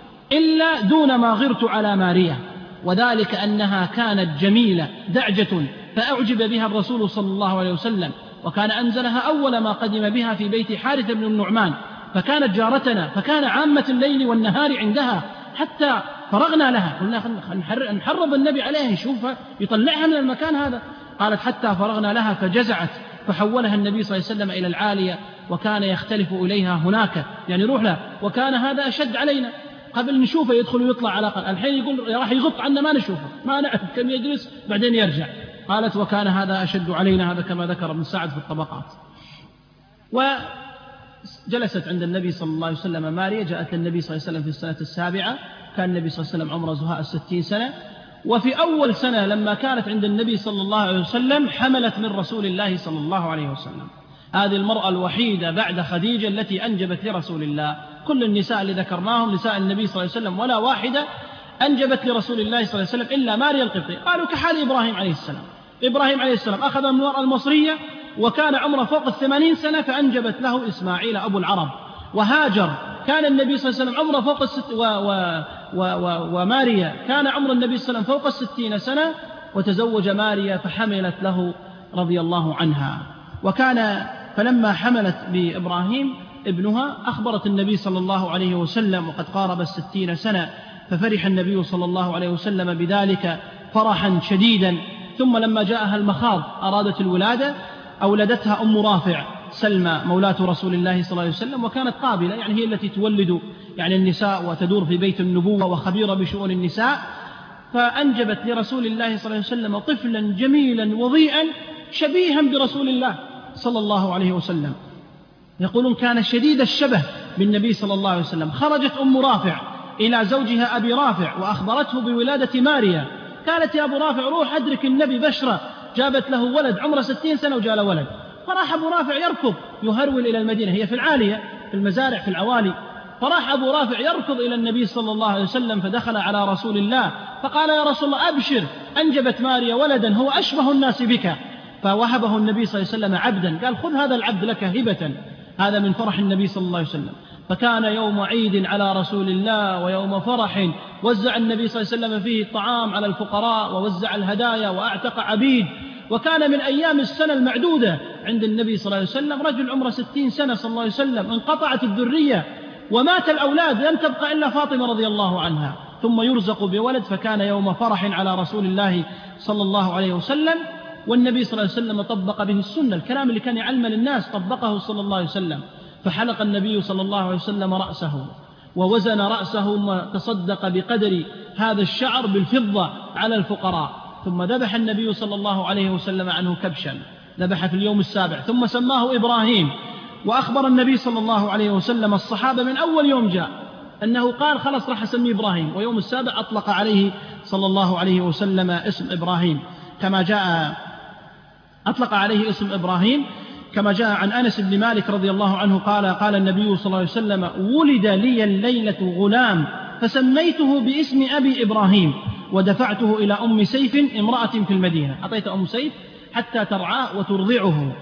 إلا دون ما غرت على ماريا، وذلك أنها كانت جميلة دعجة فأعجب بها الرسول صلى الله عليه وسلم، وكان أنزلها أول ما قدم بها في بيت حارث بن النعمان، فكانت جارتنا، فكان عامة الليل والنهار عندها، حتى فرغنا لها قلنا نحرض النبي عليها يشوفها يطلعها من المكان هذا، قالت حتى فرغنا لها فجزعت، فحولها النبي صلى الله عليه وسلم إلى العالية، وكان يختلف إليها هناك، يعني روح لها، وكان هذا أشد علينا، قبل نشوفه يدخل ويطلع على قل، الحين يقول راح يغط عنا ما نشوفه ما نعرف كم يجلس بعدين يرجع. قالت وكان هذا أشد علينا، هذا كما ذكر ابن سعد في الطبقات. وجلست عند النبي صلى الله عليه وسلم ماريا، جاءت النبي صلى الله عليه وسلم في السنة السابعة، كان النبي صلى الله عليه وسلم عمره زهاء الستين سنة، وفي أول سنة لما كانت عند النبي صلى الله عليه وسلم حملت من رسول الله صلى الله عليه وسلم، هذه المرأة الوحيدة بعد خديجة التي أنجبت لرسول الله، كل النساء اللي ذكرناهم نساء النبي صلى الله عليه وسلم ولا واحدة أنجبت لرسول الله صلى الله عليه وسلم إلا ماريا القبطية. قالوا كحال إبراهيم عليه السلام، إبراهيم عليه السلام أخذ من المرأة المصرية وكان عمره فوق الثمانين سنة فأنجبت له إسماعيل أبو العرب. وهاجر كان النبي صلى الله عليه وسلم عمره فوق الست و و و و وماريا كان عمر النبي صلى الله عليه وسلم فوق الستين سنة، وتزوج ماريا فحملت له رضي الله عنها. وكان فلما حملت بإبراهيم ابنها أخبرت النبي صلى الله عليه وسلم وقد قارب الستين سنة، ففرح النبي صلى الله عليه وسلم بذلك فرحا شديدا. ثم لما جاءها المخاض أرادت الولادة، أولدتها أم رافع سلمى مولاة رسول الله صلى الله عليه وسلم، وكانت قابلة، يعني هي التي تولد يعني النساء وتدور في بيت النبوة وخبيرة بشؤون النساء. فأنجبت لرسول الله صلى الله عليه وسلم طفلا جميلا وضيئا شبيها برسول الله صلى الله عليه وسلم. يقولون كان شديد الشبه بالنبي صلى الله عليه وسلم. خرجت أم رافع إلى زوجها أبي رافع وأخبرته بولادة ماريا، قالت يا أبو رافع روح أدرك النبي بشرة، جابت له ولد عمره ستين سنة وجاء له ولد. فراح أبو رافع يركض يهرول إلى المدينة، هي في العالية في المزارع في العوالي. فراح أبو رافع يركض إلى النبي صلى الله عليه وسلم، فدخل على رسول الله فقال يا رسول الله أبشر، أنجبت ماريا ولدا هو أشبه الناس بك. فوهبه النبي صلى الله عليه وسلم عبدا، قال خذ هذا العبد لك هبة. هذا من فرح النبي صلى الله عليه وسلم. فكان يوم عيد على رسول الله ويوم فرح، وزع النبي صلى الله عليه وسلم فيه الطعام على الفقراء ووزع الهدايا وأعتق عبيد. وكان من أيام السنة المعدودة عند النبي صلى الله عليه وسلم، رجل عمره ستين سنة صلى الله عليه وسلم، انقطعت الذرية ومات الأولاد، لم تبقى إلا فاطمة رضي الله عنها، ثم يرزق بولد. فكان يوم فرح على رسول الله صلى الله عليه وسلم، والنبي صلى الله عليه وسلم طبق به السنة، الكلام اللي كان يعلم للناس طبقه صلى الله عليه وسلم. فحلق النبي صلى الله عليه وسلم رأسه ووزن رأسه وتصدق بقدر هذا الشعر بالفضة على الفقراء، ثم ذبح النبي صلى الله عليه وسلم عنه كبشا، ذبح في اليوم السابع، ثم سماه إبراهيم. وأخبر النبي صلى الله عليه وسلم الصحابة من أول يوم جاء أنه قال خلاص راح أسميه إبراهيم، ويوم السابع أطلق عليه صلى الله عليه وسلم اسم إبراهيم كما جاء، أطلق عليه اسم إبراهيم كما جاء عن أنس بن مالك رضي الله عنه قال قال النبي صلى الله عليه وسلم ولد لي الليلة غلام فسميته باسم أبي إبراهيم ودفعته إلى أم سيف امرأة في المدينة، أعطيت أم سيف حتى ترعاه وترضعه.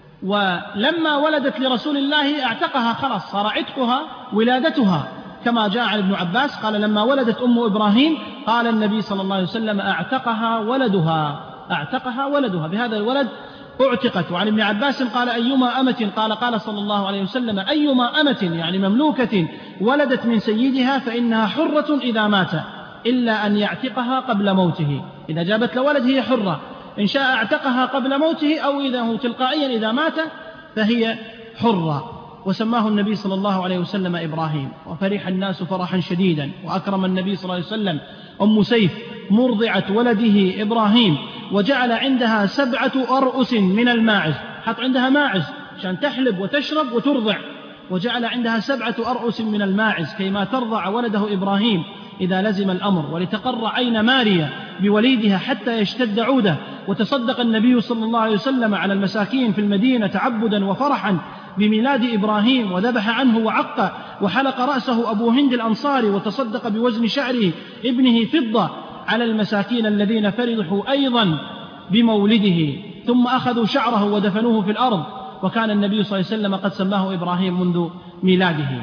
ولما ولدت لرسول الله اعتقها، خلاص صار عتقها ولادتها، كما جاء عن ابن عباس قال لما ولدت أم إبراهيم قال النبي صلى الله عليه وسلم اعتقها ولدها، اعتقها ولدها، بهذا الولد اعتقت. وعن ابن عباس قال أيما أمة، قال قال صلى الله عليه وسلم أيما أمة يعني مملوكة ولدت من سيدها فإنها حرة إذا مات إلا أن يعتقها قبل موته، إذا جابت لولد هي حرة، إن شاء اعتقها قبل موته أو إذا هو تلقائيا إذا مات فهي حرة. وسماه النبي صلى الله عليه وسلم إبراهيم. وفرح الناس فرحا شديدا، وأكرم النبي صلى الله عليه وسلم أم سيف مرضعة ولده إبراهيم، وجعل عندها سبعة أرؤس من الماعز، حط عندها ماعز عشان تحلب وتشرب وترضع، وجعل عندها سبعة أرؤس من الماعز كيما ترضع ولده إبراهيم إذا لزم الأمر، ولتقر عين ماريا بوليدها حتى يشتد عوده. وتصدق النبي صلى الله عليه وسلم على المساكين في المدينة تعبدا وفرحا بميلاد إبراهيم، وذبح عنه وعق وحلق رأسه أبو هند الأنصاري، وتصدق بوزن شعره ابنه فضة على المساكين الذين فرحوا أيضا بمولده، ثم أخذوا شعره ودفنوه في الأرض. وكان النبي صلى الله عليه وسلم قد سماه إبراهيم منذ ميلاده.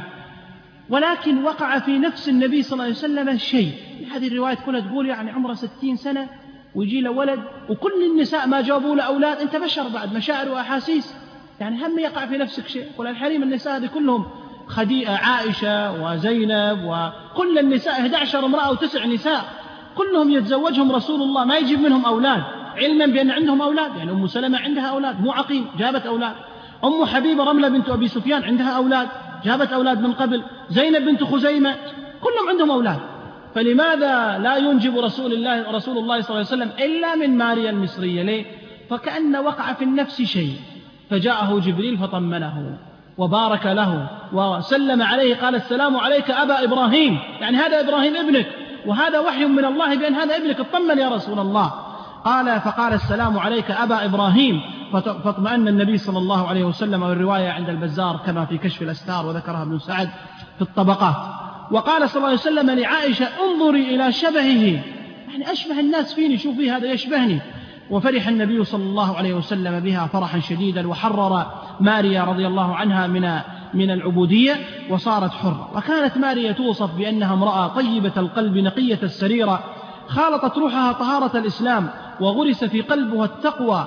ولكن وقع في نفس النبي صلى الله عليه وسلم شيء، هذه الرواية كلها تقول يعني عمره ستين سنة ويجي له ولد، وكل النساء ما جابوا له أولاد، أنت بشر بعد مشاعر وأحاسيس، يعني هم يقع في نفسك شيء. قل الحريم النساء هذه كلهم خديئة عائشة وزينب وكل النساء إحدى عشرة امرأة وتسع نساء كلهم يتزوجهم رسول الله ما يجيب منهم أولاد، علما بأن عندهم أولاد، يعني أم سلمة عندها أولاد مو عقيم جابت أولاد، أم حبيبة رملة بنت أبي سفيان عندها أولاد جابت أولاد من قبل، زينب بنت خزيمة كلهم عندهم أولاد. فلماذا لا ينجب رسول الله رسول الله صلى الله عليه وسلم إلا من ماريا المصرية؟ ليه؟ فكأن وقع في النفس شيء، فجاءه جبريل فطمنه وبارك له وسلم عليه، قال السلام عليك أبا إبراهيم، يعني هذا إبراهيم ابنك، وهذا وحي من الله بأن هذا ابنك، اطمن يا رسول الله. قال فقال السلام عليك أبا إبراهيم، فاطمأن النبي صلى الله عليه وسلم. والرواية عند البزار كما في كشف الأستار وذكرها ابن سعد في الطبقات. وقال صلى الله عليه وسلم لعائشة انظري إلى شبهه، يعني أشبه الناس فيني، شوفي هذا يشبهني. وفرح النبي صلى الله عليه وسلم بها فرحا شديدا، وحرر ماريا رضي الله عنها من من العبودية وصارت حرة. وكانت ماريا توصف بأنها امرأة طيبة القلب نقية السريرة، خالطت روحها طهارة الإسلام وغرس في قلبها التقوى،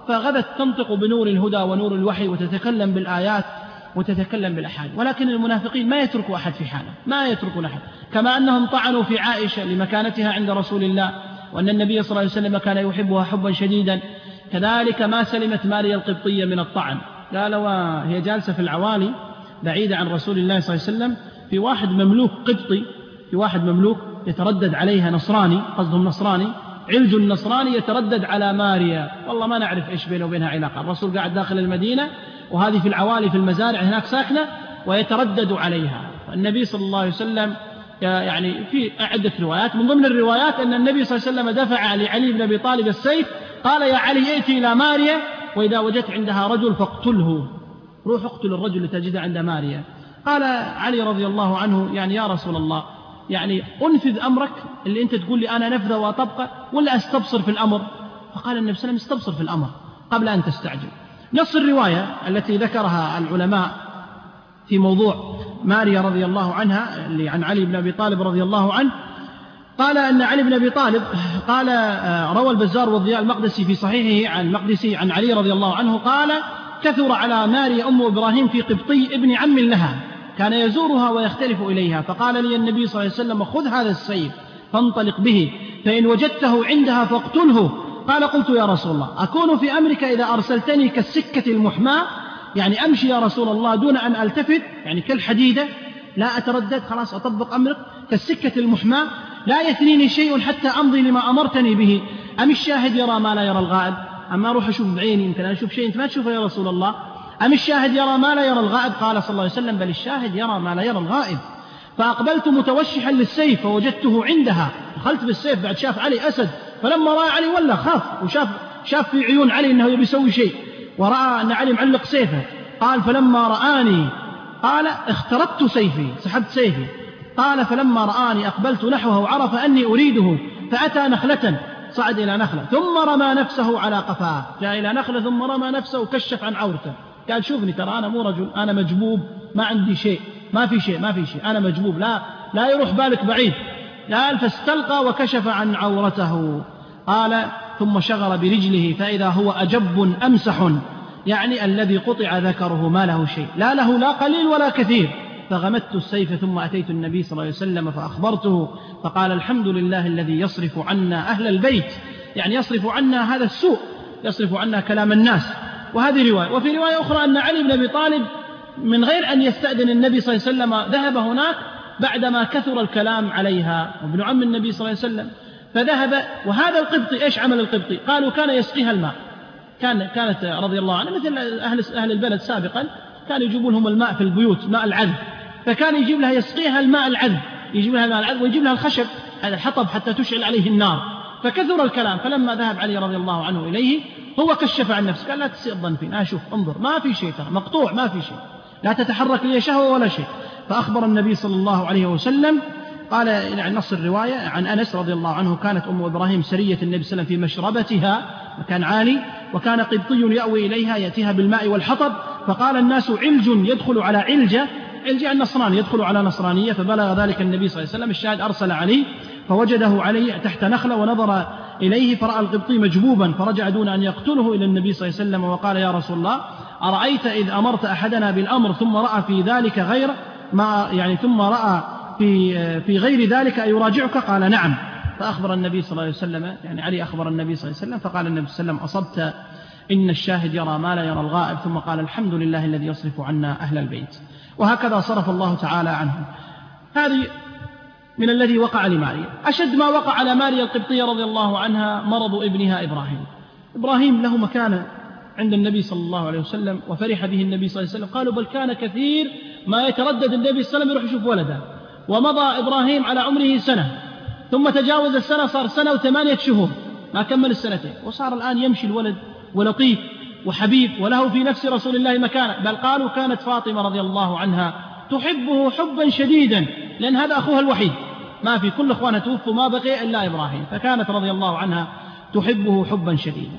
فغدت تنطق بنور الهدى ونور الوحي وتتكلم بالآيات وتتكلم بالأحاديث. ولكن المنافقين ما يتركوا أحد في حاله، ما يتركون أحد، كما أنهم طعنوا في عائشة لمكانتها عند رسول الله وأن النبي صلى الله عليه وسلم كان يحبها حبا شديدا، كذلك ما سلمت ماريا القبطية من الطعن. قال وهي جالسة في العوالي بعيدة عن رسول الله صلى الله عليه وسلم، في واحد مملوك قبطي، في واحد مملوك يتردد عليها نصراني، قصدهم نصراني، علج النصراني يتردد على ماريا، والله ما نعرف إيش بينه وبينها علاقة. الرسول قاعد داخل المدينة وهذه في العوالي في المزارع هناك ساكنة ويتردد عليها. النبي صلى الله عليه وسلم يعني في عدة روايات، من ضمن الروايات أن النبي صلى الله عليه وسلم دفع لعلي بن أبي طالب السيف، قال يا علي ائتي إلى ماريا وإذا وجدت عندها رجل فاقتله، روح اقتل الرجل لتجده عند ماريا. قال علي رضي الله عنه يعني يا رسول الله، يعني أنفذ أمرك اللي أنت تقول لي أنا نفذه وأطبقه ولا أستبصر في الأمر؟ فقال النبي صلى الله عليه وسلم استبصر في الأمر قبل أن تستعجل. نص الرواية التي ذكرها العلماء في موضوع ماريا رضي الله عنها اللي عن علي بن أبي طالب رضي الله عنه، قال أن علي بن أبي طالب قال روى البزار والضياء المقدسي في صحيحه عن المقدسي عن علي رضي الله عنه قال كثر على ماريا أم إبراهيم في قبطي ابن عم لها كان يزورها ويختلف إليها، فقال لي النبي صلى الله عليه وسلم خذ هذا السيف فانطلق به فإن وجدته عندها فاقتله. قال قلت يا رسول الله أكون في أمرك إذا أرسلتني كالسكة المحماة، يعني أمشي يا رسول الله دون أن ألتفت، يعني كالحديدة لا أتردد خلاص أطبق أمرك كالسكة المحماة، لا يثنيني شيء حتى أمضي لما أمرتني به، أم الشاهد يرى ما لا يرى الغائب؟ أما أروح أشوف بعيني يمكن أنا أشوف شيء أنت ما تشوفه يا رسول الله، أم الشاهد يرى ما لا يرى الغائب؟ قال صلى الله عليه وسلم بل الشاهد يرى ما لا يرى الغائب. فأقبلت متوشحا للسيف فوجدته عندها، دخلت بالسيف بعد شاف علي أسد، فلما رأى علي ولا خاف وشاف شاف في عيون علي أنه يبي يسوي شيء، ورأى أن علي معلق سيفه، قال فلما رآني قال اخترت سيفي سحبت سيفي، قال فلما رآني أقبلت نحوه وعرف أني أريده فأتى نخلة صعد إلى نخلة ثم رمى نفسه على قفاه، جاء إلى نخلة ثم رمى نفسه وكشف عن عورته، قال شوفني ترى أنا مو رجل، أنا مجبوب، ما عندي شيء، ما في شيء ما في شيء أنا مجبوب، لا لا يروح بالك بعيد. قال فاستلقى وكشف عن عورته، قال ثم شغل برجله فإذا هو أجب أمسح، يعني الذي قطع ذكره ما له شيء، لا له لا قليل ولا كثير. فغمدت السيف ثم أتيت النبي صلى الله عليه وسلم فأخبرته، فقال الحمد لله الذي يصرف عنا أهل البيت، يعني يصرف عنا هذا السوء، يصرف عنا كلام الناس. وهذه رواية. وفي رواية أخرى أن علي بن أبي طالب من غير أن يستأذن النبي صلى الله عليه وسلم ذهب هناك بعدما كثر الكلام عليها، وابن عم النبي صلى الله عليه وسلم، فذهب. وهذا القبطي إيش عمل القبطي؟ قالوا كان يسقيها الماء، كان كانت رضي الله عنه مثل أهل أهل البلد سابقا كانوا يجيبون لهم الماء في البيوت، ماء العذب، فكان يجيب لها يسقيها الماء العذب، يجيب لها الماء العذب ويجيب لها الخشب هذا الحطب حتى تشعل عليه النار. فكثر الكلام، فلما ذهب علي رضي الله عنه إليه هو كشف عن نفسه، قال لا تسيء الظن فينا، أشوف انظر ما في شيء، ترى مقطوع ما في شيء، لا تتحرك لي شهوة ولا شيء. فأخبر النبي صلى الله عليه وسلم. قال يعني نص الرواية عن أنس رضي الله عنه كانت أم إبراهيم سرية النبي صلى الله عليه وسلم في مشربتها مكان عالي، وكان قبطي يأوي إليها يأتيها بالماء والحطب، فقال الناس علج يدخل على علجة، علجة النصراني يدخل على نصرانية، فبلغ ذلك النبي صلى الله عليه وسلم. الشاهد أرسل عليه فوجده علي تحت نخلة ونظر إليه فرأى القبطي مجبوبا، فرجع دون أن يقتله إلى النبي صلى الله عليه وسلم وقال يا رسول الله أرأيت إذ أمرت أحدنا بالأمر ثم رأى في ذلك غير ما يعني ثم رأى في في غير ذلك أيراجعك؟ قال نعم. فأخبر النبي صلى الله عليه وسلم، يعني علي أخبر النبي صلى الله عليه وسلم، فقال النبي صلى الله عليه وسلم أصبت إن الشاهد يرى ما لا يرى الغائب، ثم قال الحمد لله الذي يصرف عنا أهل البيت. وهكذا صرف الله تعالى عنه. هذه من الذي وقع لماريا. أشد ما وقع على ماريا القبطية رضي الله عنها مرض ابنها إبراهيم. إبراهيم له مكانة عند النبي صلى الله عليه وسلم وفرح به النبي صلى الله عليه وسلم، قالوا بل كان كثير ما يتردد النبي صلى الله عليه وسلم يروح يشوف ولده، ومضى إبراهيم على عمره سنة، ثم تجاوز السنة صار سنة وثمانية شهور ما كمل السنتين، وصار الآن يمشي الولد ولطيف وحبيب وله في نفس رسول الله مكانة. بل قالوا كانت فاطمة رضي الله عنها تحبه حبا شديدا، لأن هذا أخوها الوحيد، ما في كل أخوانها توفوا ما بقي إلا إبراهيم، فكانت رضي الله عنها تحبه حبا شديدا.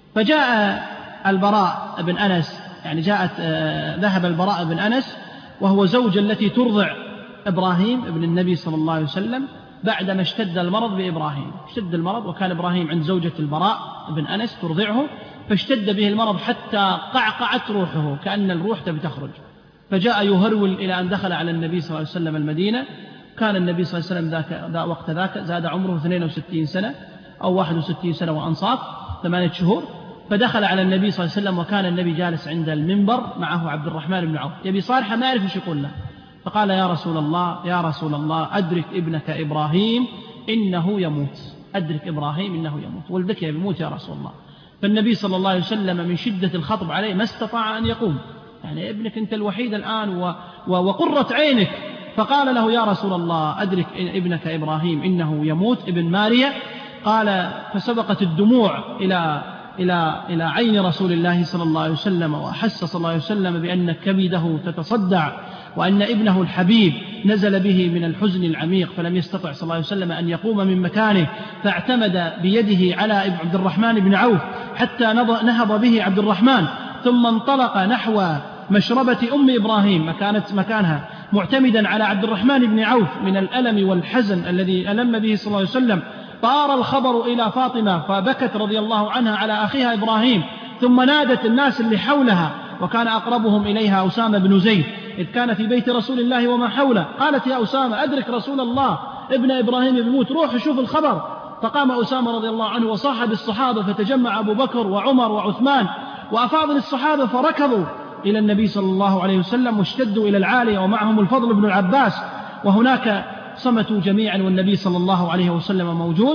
فجاء البراء بن أنس، يعني جاءت ذهب البراء بن أنس وهو زوج التي ترضع إبراهيم ابن النبي صلى الله عليه وسلم بعدما اشتد المرض بإبراهيم، اشتد المرض وكان إبراهيم عند زوجة البراء بن أنس ترضعه، فاشتد به المرض حتى قعقعت روحه كأن الروح تبي تخرج، فجاء يهرول إلى أن دخل على النبي صلى الله عليه وسلم المدينة. كان النبي صلى الله عليه وسلم ذاك ذا وقت ذاك زاد عمره اثنين وستين سنة أو واحد وستين سنة وأنصاف، ثمانية شهور. فدخل على النبي صلى الله عليه وسلم وكان النبي جالس عند المنبر معه عبد الرحمن بن عوف. يبي صالح ما يعرف ايش يقول له، فقال يا رسول الله يا رسول الله أدرك ابنك إبراهيم إنه يموت، أدرك إبراهيم إنه يموت، ولدك يموت يا رسول الله. فالنبي صلى الله عليه وسلم من شدة الخطب عليه ما استطاع أن يقوم، يعني ابنك أنت الوحيد الآن و... و... وقرة عينك. فقال له يا رسول الله أدرك ابنك إبراهيم إنه يموت ابن ماريا. قال فسبقت الدموع إلى إلى إلى عين رسول الله صلى الله عليه وسلم، وأحس صلى الله عليه وسلم بأن كبده تتصدع وأن ابنه الحبيب نزل به من الحزن العميق، فلم يستطع صلى الله عليه وسلم أن يقوم من مكانه، فاعتمد بيده على عبد الرحمن بن عوف حتى نهض به عبد الرحمن، ثم انطلق نحو مشربة أم إبراهيم كانت مكانها معتمدا على عبد الرحمن بن عوف من الألم والحزن الذي ألم به صلى الله عليه وسلم. طار الخبر إلى فاطمة فبكت رضي الله عنها على أخيها إبراهيم، ثم نادت الناس اللي حولها، وكان أقربهم إليها أسامة بن زيد إذ كان في بيت رسول الله وما حوله. قالت يا أسامة أدرك رسول الله ابن إبراهيم يموت، روح شوف الخبر. فقام أسامة رضي الله عنه وصاحب الصحابة، فتجمع أبو بكر وعمر وعثمان وأفاضل الصحابة، فركضوا إلى النبي صلى الله عليه وسلم واشتدوا إلى العالية، ومعهم الفضل بن العباس، وهناك صمتوا جميعا والنبي صلى الله عليه وسلم موجود.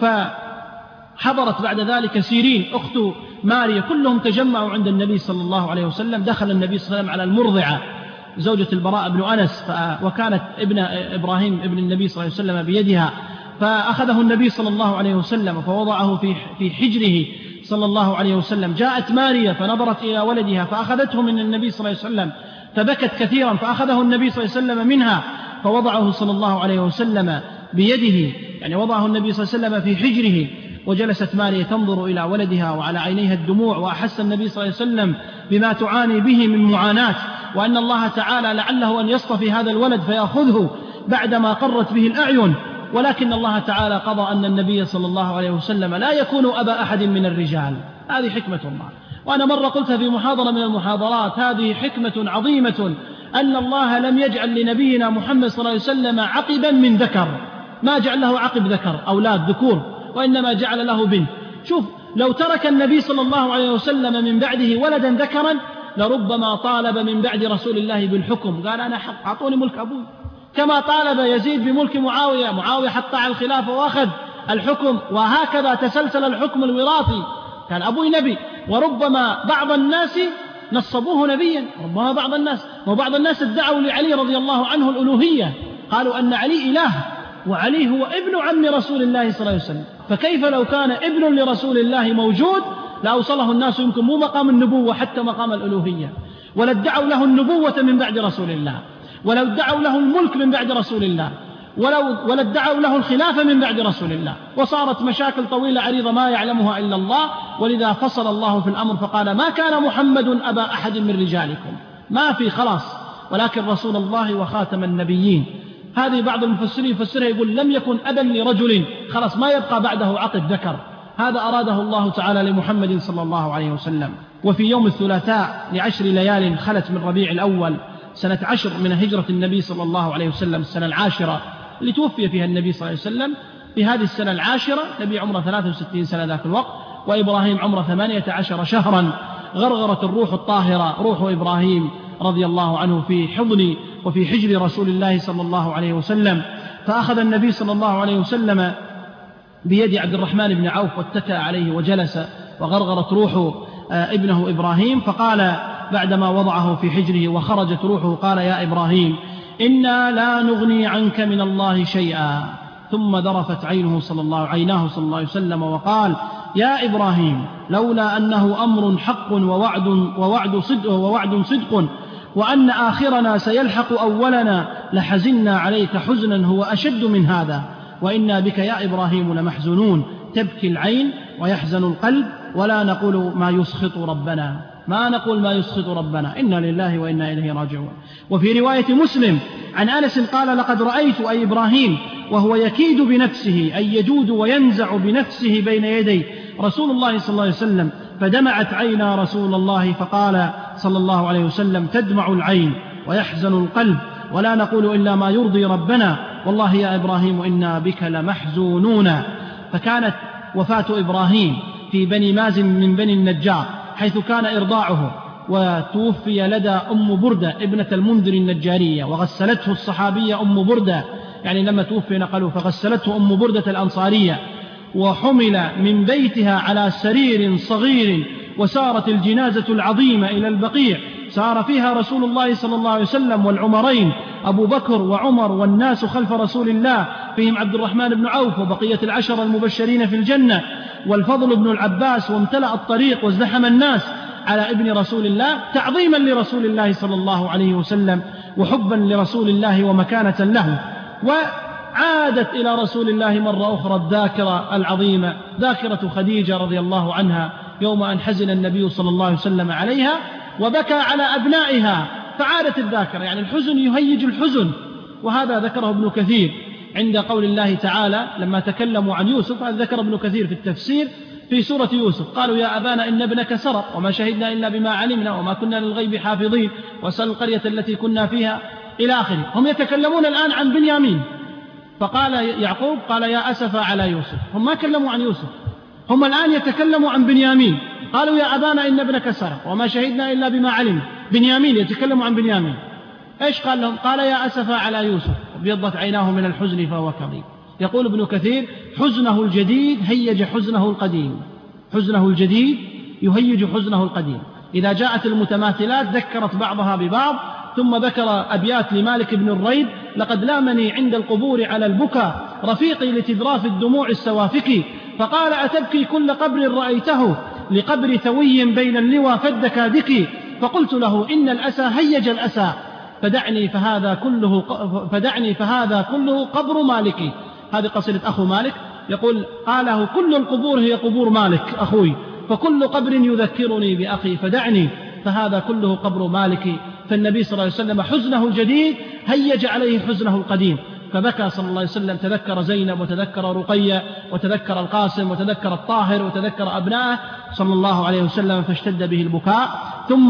فحضرت بعد ذلك سيرين أخت ماريا، كلهم تجمعوا عند النبي صلى الله عليه وسلم. دخل النبي صلى الله عليه وسلم على المرضعة زوجة البراء بن أنس، وكانت ابن إبراهيم ابن النبي صلى الله عليه وسلم بيدها، فأخذه النبي صلى الله عليه وسلم فوضعه في في حجره صلى الله عليه وسلم. جاءت ماريا فنظرت إلى ولدها فأخذته من النبي صلى الله عليه وسلم، فبكت كثيرا، فأخذه النبي صلى الله عليه وسلم منها فوضعه صلى الله عليه وسلم بيده، يعني وضعه النبي صلى الله عليه وسلم في حجره. وجلست ماريا تنظر إلى ولدها وعلى عينيها الدموع، وأحس النبي صلى الله عليه وسلم بما تعاني به من معاناة، وأن الله تعالى لعله أن يصطفي هذا الولد فيأخذه بعدما قرت به الأعين. ولكن الله تعالى قضى أن النبي صلى الله عليه وسلم لا يكون أبا أحد من الرجال، هذه حكمة الله. وأنا مرة قلتها في محاضرة من المحاضرات، هذه حكمة عظيمة أن الله لم يجعل لنبينا محمد صلى الله عليه وسلم عقبا من ذكر، ما جعل له عقب ذكر أولاد ذكور، وإنما جعل له بنت. شوف لو ترك النبي صلى الله عليه وسلم من بعده ولدا ذكرا لربما طالب من بعد رسول الله بالحكم، قال أنا حق أعطوني ملك أبوي، كما طالب يزيد بملك معاوية، معاوية حط على الخلافة وأخذ الحكم، وهكذا تسلسل الحكم الوراثي. كان أبوي نبي، وربما بعض الناس نصبوه نبيا، ربما بعض الناس وبعض الناس ادعوا لعلي رضي الله عنه الألوهية، قالوا أن علي إله، وعلي هو ابن عم رسول الله صلى الله عليه وسلم. فكيف لو كان ابن لرسول الله موجود لأوصله الناس يمكن مو مقام النبوة حتى مقام الألوهية، ولا ادعوا له النبوة من بعد رسول الله، ولو ادعوا له الملك من بعد رسول الله، ولو ولا ادعوا له الخلافة من بعد رسول الله، وصارت مشاكل طويلة عريضة ما يعلمها إلا الله. ولذا فصل الله في الأمر فقال ما كان محمد أبا أحد من رجالكم، ما في خلاص، ولكن رسول الله وخاتم النبيين. هذه بعض المفسرين يفسرها يقول لم يكن أبا لرجل، خلاص ما يبقى بعده عقد ذكر، هذا أراده الله تعالى لمحمد صلى الله عليه وسلم. وفي يوم الثلاثاء لعشر ليال خلت من ربيع الأول سنة عشر من هجرة النبي صلى الله عليه وسلم، السنة العاشرة اللي توفي فيها النبي صلى الله عليه وسلم. في هذه السنة العاشرة نبي عمره ثلاثة وستين سنة ذاك الوقت، وإبراهيم عمره ثمانية عشر شهرا. غرغرت الروح الطاهرة روح إبراهيم رضي الله عنه في حضن وفي حجر رسول الله صلى الله عليه وسلم، فأخذ النبي صلى الله عليه وسلم بيد عبد الرحمن بن عوف واتكى عليه وجلس، وغرغرت روح ابنه إبراهيم. فقال بعدما وضعه في حجره وخرجت روحه قال يا إبراهيم إنا لا نغني عنك من الله شيئا. ثم ذرفت عينه صلى الله عيناه صلى الله عليه وسلم وقال يا إبراهيم لولا أنه أمر حق ووعد ووعد صدق ووعد صدق وأن آخرنا سيلحق أولنا لحزنا عليك حزنا هو أشد من هذا، وإنا بك يا إبراهيم لمحزونون. تبكي العين ويحزن القلب، ولا نقول ما يسخط ربنا، ما نقول ما يسخط ربنا، إنا لله وإنا إليه راجعون. وفي رواية مسلم عن أنس قال لقد رأيت أي إبراهيم وهو يكيد بنفسه أي يجود وينزع بنفسه بين يدي رسول الله صلى الله عليه وسلم، فدمعت عينا رسول الله، فقال صلى الله عليه وسلم: تدمع العين ويحزن القلب ولا نقول إلا ما يرضي ربنا، والله يا إبراهيم إنا بك لمحزونون. فكانت وفاة إبراهيم في بني مازن من بني النجار، حيث كان إرضاعه، وتوفي لدى أم بردة ابنة المنذر النجارية، وغسلته الصحابية أم بردة، يعني لما توفي نقلوا فغسلته أم بردة الأنصارية، وحمل من بيتها على سرير صغير، وسارت الجنازة العظيمة إلى البقيع، سار فيها رسول الله صلى الله عليه وسلم والعمرين أبو بكر وعمر والناس خلف رسول الله، فيهم عبد الرحمن بن عوف وبقية العشر المبشرين في الجنة والفضل بن العباس، وامتلأ الطريق وازدحم الناس على ابن رسول الله تعظيما لرسول الله صلى الله عليه وسلم وحبا لرسول الله ومكانة له. وعادت إلى رسول الله مرة أخرى الذاكرة العظيمة، ذاكرة خديجة رضي الله عنها، يوم أن حزن النبي صلى الله عليه وسلم عليها وبكى على أبنائها، فعادت الذاكرة، يعني الحزن يهيج الحزن. وهذا ذكره ابن كثير عند قول الله تعالى لما تكلموا عن يوسف، هذا ذكر ابن كثير في التفسير في سورة يوسف: قالوا يا أبانا إن ابنك سرق وما شهدنا إلا بما علمنا وما كنا للغيب حافظين واسأل القرية التي كنا فيها إلى آخره. هم يتكلمون الآن عن بنيامين، فقال يعقوب قال يا أسفا على يوسف. هم ما كلموا عن يوسف، هم الآن يتكلموا عن بنيامين. قالوا يا أبانا إن ابنك سرق وما شهدنا إلا بما علمنا. بنيامين، يتكلموا عن بنيامين. إيش قال لهم؟ قال يا أسفا على يوسف وابيضت عيناه من الحزن فهو كظيم. يقول ابن كثير: حزنه الجديد هيج حزنه القديم، حزنه الجديد يهيج حزنه القديم. إذا جاءت المتماثلات ذكرت بعضها ببعض. ثم ذكر أبيات لمالك بن الريب: لقد لامني عند القبور على البكا رفيقي لتذراف الدموع السوافك، فقال أتبكي كل قبر رأيته لقبر ثوي بين اللوى فالدكادك، فقلت له إن الأسى هيج الأسى فدعني فهذا كله فدعني فهذا كله قبر مالك. هذه قصيدة أخو مالك، يقول قاله: كل القبور هي قبور مالك أخوي، فكل قبر يذكرني بأخي فدعني فهذا كله قبر مالك. فالنبي صلى الله عليه وسلم حزنه الجديد هيج عليه حزنه القديم، فبكى صلى الله عليه وسلم، تذكر زينب وتذكر رقية وتذكر القاسم وتذكر الطاهر وتذكر أبنائه صلى الله عليه وسلم، فاشتد به البكاء. ثم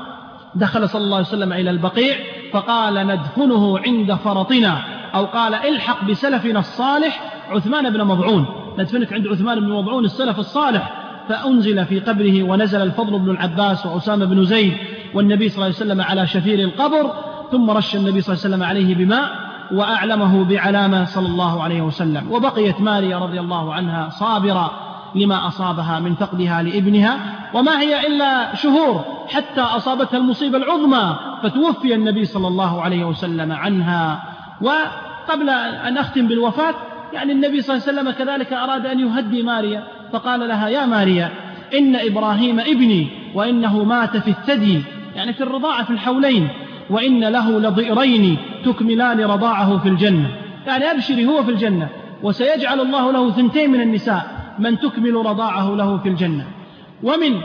دخل صلى الله عليه وسلم إلى البقيع فقال: ندفنه عند فرطنا، أو قال: الحق بسلفنا الصالح عثمان بن مضعون، ندفنك عند عثمان بن مضعون السلف الصالح. فأنزل في قبره، ونزل الفضل بن العباس وأسامة بن زيد والنبي صلى الله عليه وسلم على شفير القبر، ثم رش النبي صلى الله عليه وسلم عليه بماء وأعلمه بعلامة صلى الله عليه وسلم. وبقيت ماريا رضي الله عنها صابرة لما أصابها من فقدها لابنها، وما هي إلا شهور حتى أصابتها المصيبة العظمى فتوفي النبي صلى الله عليه وسلم عنها. وقبل أن أختم بالوفاة، يعني النبي صلى الله عليه وسلم كذلك أراد أن يهدي ماريا، فقال لها: يا ماريا إن إبراهيم ابني وإنه مات في الثدي، يعني في الرضاعة في الحولين، وإن له لضئرين تكملان رضاعه في الجنة، يعني أبشري هو في الجنة، وسيجعل الله له ثنتين من النساء من تكمل رضاعه له في الجنة. ومن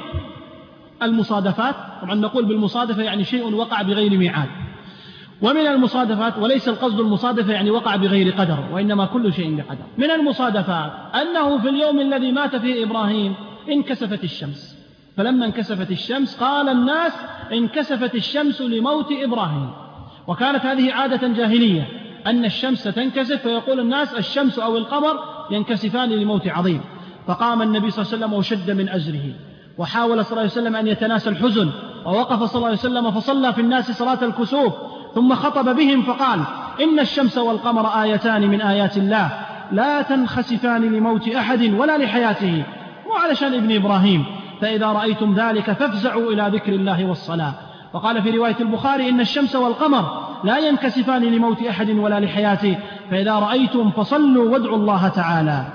المصادفات، طبعا نقول بالمصادفة يعني شيء وقع بغير ميعاد، ومن المصادفات، وليس القصد المصادفة يعني وقع بغير قدر، وإنما كل شيء بقدر. من المصادفات أنه في اليوم الذي مات فيه إبراهيم انكسفت الشمس، فلما انكسفت الشمس قال الناس: انكسفت الشمس لموت إبراهيم. وكانت هذه عادة جاهلية أن الشمس تنكسف، فيقول الناس: الشمس أو القمر ينكسفان لموت عظيم. فقام النبي صلى الله عليه وسلم وشد من أزره، وحاول صلى الله عليه وسلم أن يتناسى الحزن، ووقف صلى الله عليه وسلم فصلى في الناس صلاة الكسوف، ثم خطب بهم فقال: إن الشمس والقمر آيتان من آيات الله لا تنخسفان لموت أحد ولا لحياته، وعلى شأن ابن إبراهيم، فإذا رأيتم ذلك فافزعوا إلى ذكر الله والصلاة. وقال في رواية البخاري: إن الشمس والقمر لا ينكسفان لموت أحد ولا لحياته، فإذا رأيتم فصلوا وادعوا الله تعالى.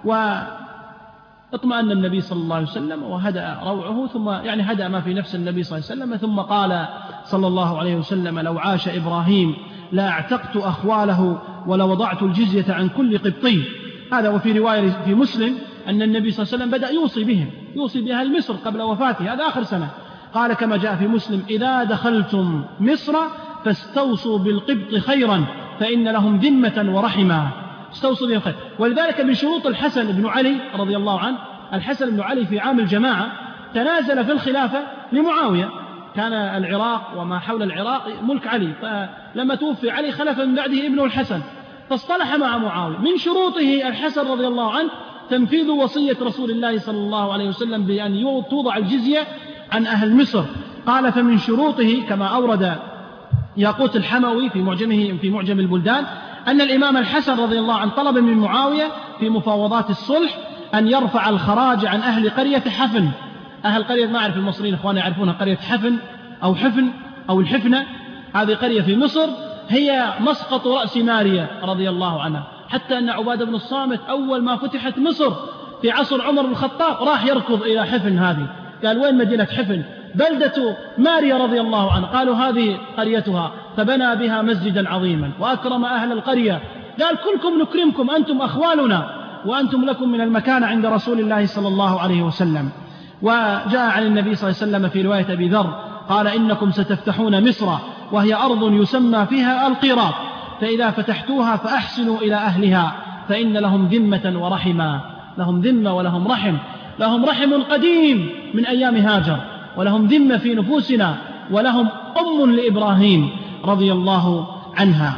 واطمأن النبي صلى الله عليه وسلم وهدأ روعه، ثم يعني هدأ ما في نفس النبي صلى الله عليه وسلم، ثم قال صلى الله عليه وسلم: لو عاش إبراهيم لا اعتقت أخواله ولوضعت الجزية عن كل قبطي. هذا. وفي رواية في مسلم أن النبي صلى الله عليه وسلم بدأ يوصي بهم، يوصي بأهل مصر قبل وفاته، هذا آخر سنة. قال كما جاء في مسلم: إذا دخلتم مصر فاستوصوا بالقبط خيرا فإن لهم ذمة ورحمة، استوصوا بهم خير. ولذلك من شروط الحسن بن علي رضي الله عنه، الحسن بن علي في عام الجماعة تنازل في الخلافة لمعاوية، كان العراق وما حول العراق ملك علي، فلما توفي علي خلف من بعده ابنه الحسن، فاصطلح مع معاوية. من شروطه الحسن رضي الله عنه تنفيذ وصية رسول الله صلى الله عليه وسلم بأن توضع الجزية عن أهل مصر. قال فمن شروطه كما أورد ياقوت الحموي في معجمه في معجم البلدان أن الإمام الحسن رضي الله عنه طلب من معاوية في مفاوضات الصلح أن يرفع الخراج عن أهل قرية حفن. أهل قرية، ما أعرف المصريين إخواني يعرفونها، قرية حفن أو حفن أو الحفنة، هذه قرية في مصر هي مسقط رأس ماريا رضي الله عنها، حتى أن عبادة بن الصامت أول ما فتحت مصر في عصر عمر بن الخطاب راح يركض إلى حفن هذه، قال وين مدينة حفن؟ بلدة ماريا رضي الله عنها. قالوا هذه قريتها، فبنى بها مسجدا عظيما وأكرم أهل القرية، قال كلكم نكرمكم، أنتم أخوالنا وأنتم لكم من المكانة عند رسول الله صلى الله عليه وسلم. وجاء عن النبي صلى الله عليه وسلم في رواية أبي ذر قال إنكم ستفتحون مصر وهي أرض يسمى فيها القيراط، فإذا فتحتوها فأحسنوا إلى أهلها فإن لهم ذمة ورحما، لهم ذمة ولهم رحم، لهم رحم قديم من أيام هاجر، ولهم ذمة في نفوسنا، ولهم أم لإبراهيم رضي الله عنها.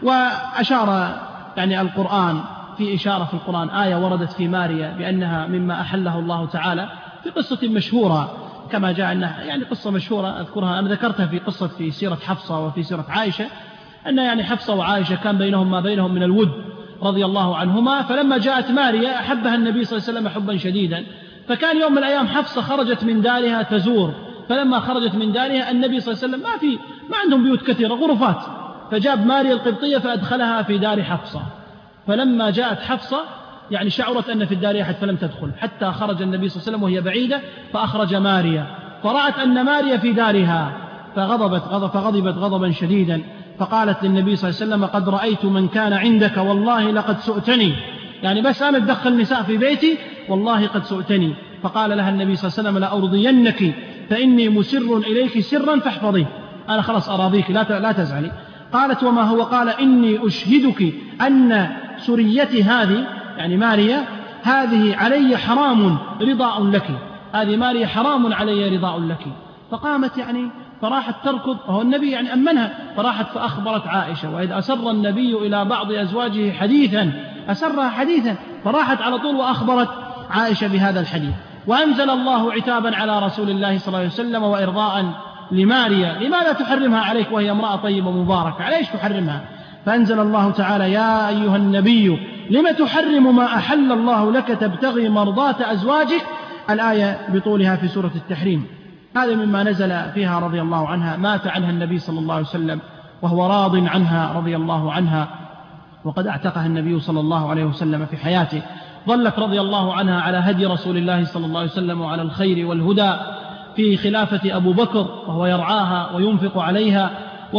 وأشار يعني القرآن في إشارة في القرآن آية وردت في ماريا بأنها مما أحله الله تعالى في قصة مشهورة كما جاء أنها يعني قصة مشهورة أذكرها، أنا ذكرتها في قصة في سيرة حفصة وفي سيرة عائشة، أن يعني حفصة وعائشة كان بينهم ما بينهم من الود رضي الله عنهما، فلما جاءت ماريا أحبها النبي صلى الله عليه وسلم حبا شديدا، فكان يوم من الأيام حفصة خرجت من دارها تزور، فلما خرجت من دارها النبي صلى الله عليه وسلم ما في ما عندهم بيوت كثيرة غرفات، فجاب ماريا القبطية فأدخلها في دار حفصة، فلما جاءت حفصة يعني شعرت أن في الدار أحد فلم تدخل، حتى خرج النبي صلى الله عليه وسلم وهي بعيدة فأخرج ماريا، فرأت أن ماريا في دارها فغضبت غضب فغضبت غضبا شديدا، فقالت للنبي صلى الله عليه وسلم قد رأيت من كان عندك والله لقد سؤتني، يعني بس أنا أتدخل نساء في بيتي والله قد سؤتني. فقال لها النبي صلى الله عليه وسلم لا أرضينك فإني مسر إليك سرا فاحفظيه، أنا خلاص أراضيك لا لا تزعلي. قالت وما هو؟ قال إني أشهدك أن سريتي هذه يعني ماريا هذه علي حرام رضاء لك، هذه ماريا حرام علي رضاء لك. فقامت يعني فراحت تركض، وهو النبي يعني أمنها، فراحت فأخبرت عائشة، وإذ أسر النبي إلى بعض أزواجه حديثا أسرها حديثا، فراحت على طول وأخبرت عائشة بهذا الحديث، وأنزل الله عتابا على رسول الله صلى الله عليه وسلم وإرضاء لماريا، لماذا تحرمها عليك وهي امرأة طيبة مباركة، عليش تحرمها؟ فأنزل الله تعالى يا أيها النبي لم تحرم ما أحل الله لك تبتغي مرضات أزواجك، الآية بطولها في سورة التحريم. هذا مما نزل فيها رضي الله عنها، مات عنها النبي صلى الله عليه وسلم وهو راض عنها رضي الله عنها، وقد اعتقها النبي صلى الله عليه وسلم في حياته. ظلت رضي الله عنها على هدي رسول الله صلى الله عليه وسلم وعلى الخير والهدى في خلافة أبو بكر وهو يرعاها وينفق عليها،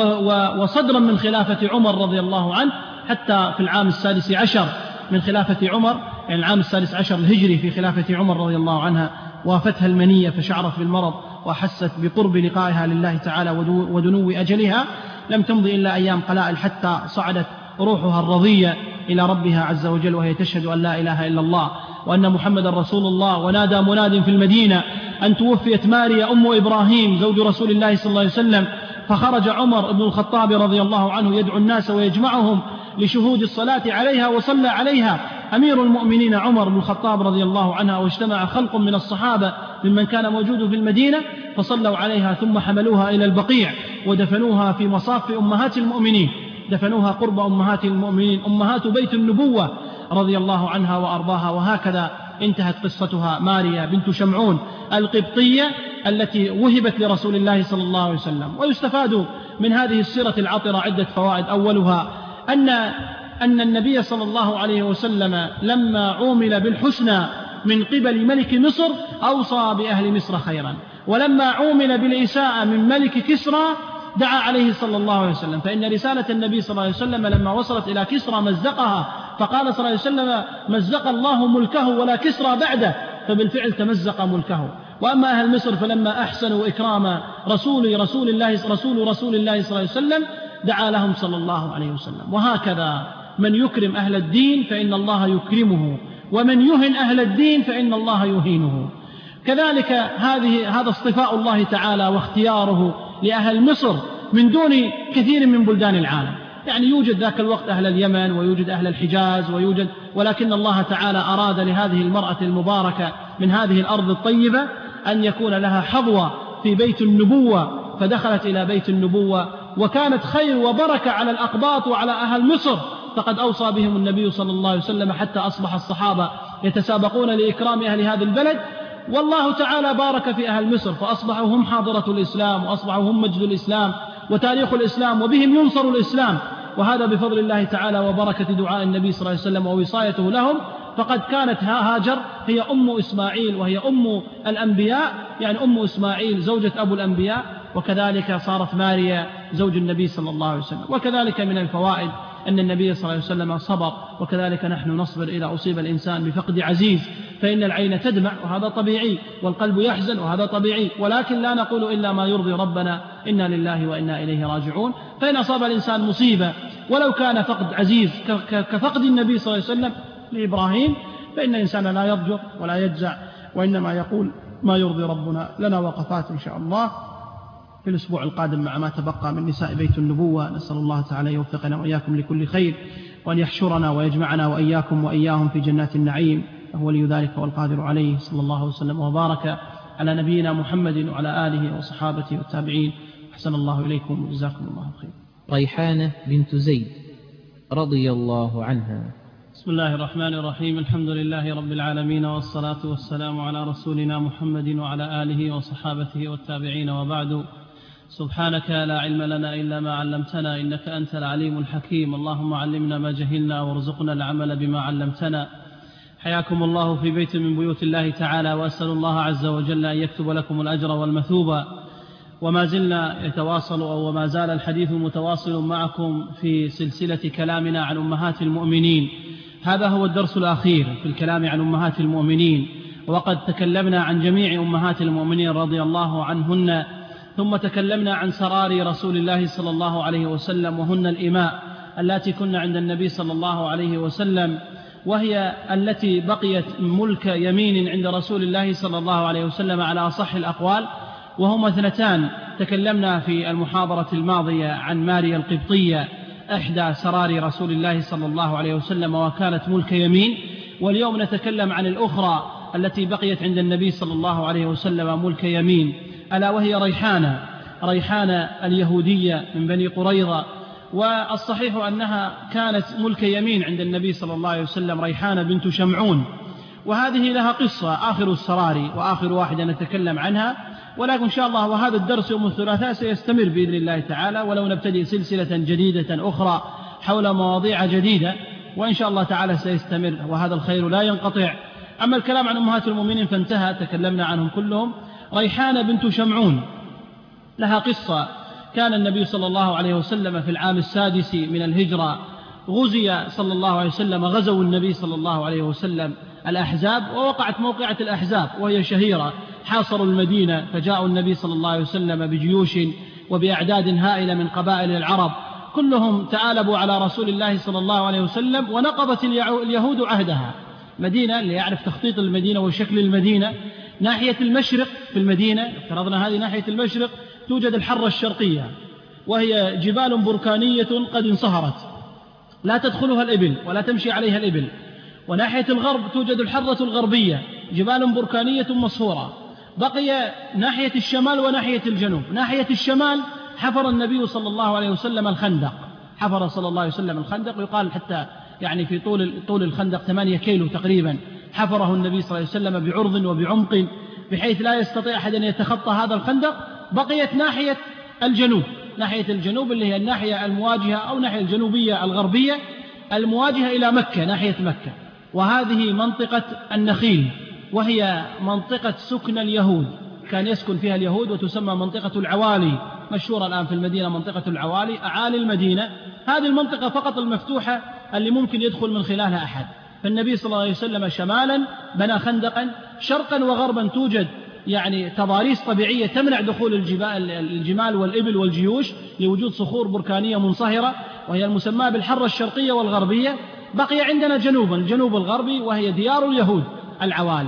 وصدرا من خلافة عمر رضي الله عنه، حتى في العام السادس عشر من خلافة عمر، يعني العام السادس عشر الهجري في خلافة عمر رضي الله عنها، وافتها المنية فشعرت بالمرض وحست بقرب لقائها لله تعالى ودنو أجلها، لم تمضي إلا أيام قلائل حتى صعدت روحها الرضية إلى ربها عز وجل وهي تشهد أن لا إله إلا الله وأن محمد رسول الله. ونادى مناد في المدينة أن توفيت ماريا أم إبراهيم زوج رسول الله صلى الله عليه وسلم، فخرج عمر بن الخطاب رضي الله عنه يدعو الناس ويجمعهم لشهود الصلاة عليها، وصلى عليها أمير المؤمنين عمر بن الخطاب رضي الله عنها، واجتمع خلق من الصحابة ممن كان موجود في المدينة فصلوا عليها، ثم حملوها إلى البقيع ودفنوها في مصاف أمهات المؤمنين، دفنوها قرب أمهات المؤمنين أمهات بيت النبوة رضي الله عنها وأرضاها. وهكذا انتهت قصتها ماريا بنت شمعون القبطية التي وهبت لرسول الله صلى الله عليه وسلم. ويستفاد من هذه السيرة العطرة عدة فوائد، أولها أن أن النبي صلى الله عليه وسلم لما عومل بالحسنى من قبل ملك مصر أوصى بأهل مصر خيرا، ولما عومل بالإساءة من ملك كسرى دعا عليه صلى الله عليه وسلم، فإن رسالة النبي صلى الله عليه وسلم لما وصلت إلى كسرى مزقها، فقال صلى الله عليه وسلم مزق الله ملكه ولا كسرى بعده، فبالفعل تمزق ملكه. وأما أهل مصر فلما أحسنوا إكرام رسول رسول الله رسول رسول الله صلى الله عليه وسلم دعا لهم صلى الله عليه وسلم. وهكذا من يكرم أهل الدين فإن الله يكرمه، ومن يهن أهل الدين فإن الله يهينه. كذلك هذه هذا اصطفاء الله تعالى واختياره لأهل مصر من دون كثير من بلدان العالم. يعني يوجد ذاك الوقت أهل اليمن ويوجد أهل الحجاز ويوجد، ولكن الله تعالى أراد لهذه المرأة المباركة من هذه الأرض الطيبة أن يكون لها حظوة في بيت النبوة، فدخلت إلى بيت النبوة وكانت خير وبركة على الأقباط وعلى أهل مصر. فقد أوصى بهم النبي صلى الله عليه وسلم حتى أصبح الصحابة يتسابقون لإكرام أهل هذا البلد، والله تعالى بارك في أهل مصر فأصبحوا هم حاضرة الإسلام وأصبحوا هم مجد الإسلام وتاريخ الإسلام وبهم ينصر الإسلام، وهذا بفضل الله تعالى وبركة دعاء النبي صلى الله عليه وسلم ووصايته لهم. فقد كانت هاجر هي أم إسماعيل وهي أم الأنبياء، يعني أم إسماعيل زوجة أبو الأنبياء، وكذلك صارت ماريا زوج النبي صلى الله عليه وسلم. وكذلك من الفوائد أن النبي صلى الله عليه وسلم صبر، وكذلك نحن نصبر إذا أصيب الإنسان بفقد عزيز، فإن العين تدمع وهذا طبيعي، والقلب يحزن وهذا طبيعي، ولكن لا نقول إلا ما يرضي ربنا، إنا لله وإنا إليه راجعون. فإن أصاب الإنسان مصيبة ولو كان فقد عزيز كفقد النبي صلى الله عليه وسلم لإبراهيم، فإن الإنسان لا يضجر ولا يجزع، وإنما يقول ما يرضي ربنا. لنا وقفات إن شاء الله في الأسبوع القادم مع ما تبقى من نساء بيت النبوة. نسأل الله تعالى يوفقنا وإياكم لكل خير، وأن يحشرنا ويجمعنا وإياكم وإياهم في جنات النعيم، وهو لي ذلك والقادر عليه. صلى الله وسلم وبارك على نبينا محمد وعلى آله وصحابته والتابعين. أحسن الله إليكم وجزاكم الله خير. ريحانة بنت زيد رضي الله عنها. بسم الله الرحمن الرحيم. الحمد لله رب العالمين، والصلاة والسلام على رسولنا محمد وعلى آله وصحابته والتابعين، وبعد. سبحانك لا علم لنا إلا ما علمتنا، إنك أنت العليم الحكيم. اللهم علمنا ما جهلنا وارزقنا العمل بما علمتنا. حياكم الله في بيت من بيوت الله تعالى، وأسأل الله عز وجل أن يكتب لكم الأجر والمثوبة. وما زلنا يتواصل أو وما زال الحديث متواصل معكم في سلسلة كلامنا عن أمهات المؤمنين. هذا هو الدرس الأخير في الكلام عن أمهات المؤمنين، وقد تكلمنا عن جميع أمهات المؤمنين رضي الله عنهن، ثم تكلمنا عن سرار رسول الله صلى الله عليه وسلم، وهن الإماء التي كن عند النبي صلى الله عليه وسلم، وهي التي بقيت ملك يمين عند رسول الله صلى الله عليه وسلم على أصح الأقوال، وهما اثنتان. تكلمنا في المحاضرة الماضية عن ماريا القبطية إحدى سرار رسول الله صلى الله عليه وسلم، وكانت ملك يمين. واليوم نتكلم عن الأخرى التي بقيت عند النبي صلى الله عليه وسلم ملك يمين، ألا وهي ريحانة ريحانة اليهودية من بني قريظة. والصحيح أنها كانت ملك يمين عند النبي صلى الله عليه وسلم، ريحانة بنت شمعون، وهذه لها قصة آخر السرار وآخر واحدة نتكلم عنها. ولكن إن شاء الله وهذا الدرس يوم الثلاثاء سيستمر بإذن الله تعالى، ولو نبتدئ سلسلة جديدة أخرى حول مواضيع جديدة، وإن شاء الله تعالى سيستمر، وهذا الخير لا ينقطع. أما الكلام عن أمهات المؤمنين فانتهى، تكلمنا عنهم كلهم. ريحانة بنت شمعون لها قصة. كان النبي صلى الله عليه وسلم في العام السادس من الهجرة غزي صلى الله عليه وسلم، غزوا النبي صلى الله عليه وسلم الأحزاب، ووقعت موقعة الأحزاب وهي شهيرة. حاصروا المدينة، فجاءوا النبي صلى الله عليه وسلم بجيوش وبأعداد هائلة من قبائل العرب، كلهم تآلبوا على رسول الله صلى الله عليه وسلم، ونقضت اليهود عهدها. مدينة اللي يعرف تخطيط المدينة وشكل المدينة، ناحية المشرق في المدينة، افترضنا هذه ناحية المشرق، توجد الحرة الشرقية، وهي جبال بركانية قد انصهرت لا تدخلها الإبل ولا تمشي عليها الإبل. وناحية الغرب توجد الحرة الغربية، جبال بركانية مصهورة. بقي ناحية الشمال وناحية الجنوب. ناحية الشمال حفر النبي صلى الله عليه وسلم الخندق، حفر صلى الله عليه وسلم الخندق، يقال حتى يعني في طول طول الخندق ثمانية كيلو تقريبا، حفره النبي صلى الله عليه وسلم بعرض وبعمق بحيث لا يستطيع أحد أن يتخطى هذا الخندق. بقيت ناحية الجنوب، ناحية الجنوب اللي هي الناحية المواجهة أو الناحية الجنوبية الغربية المواجهة إلى مكة، ناحية مكة، وهذه منطقة النخيل، وهي منطقة سكن اليهود، كان يسكن فيها اليهود، وتسمى منطقة العوالي، مشهورة الآن في المدينة منطقة العوالي، أعالي المدينة. هذه المنطقة فقط المفتوحة اللي ممكن يدخل من خلالها أحد. فالنبي صلى الله عليه وسلم شمالا بنى خندقا، شرقا وغربا توجد يعني تضاريس طبيعية تمنع دخول الجبال الجمال والإبل والجيوش لوجود صخور بركانية منصهرة، وهي المسمى بالحرة الشرقية والغربية. بقي عندنا جنوبا، الجنوب الغربي، وهي ديار اليهود العوالي.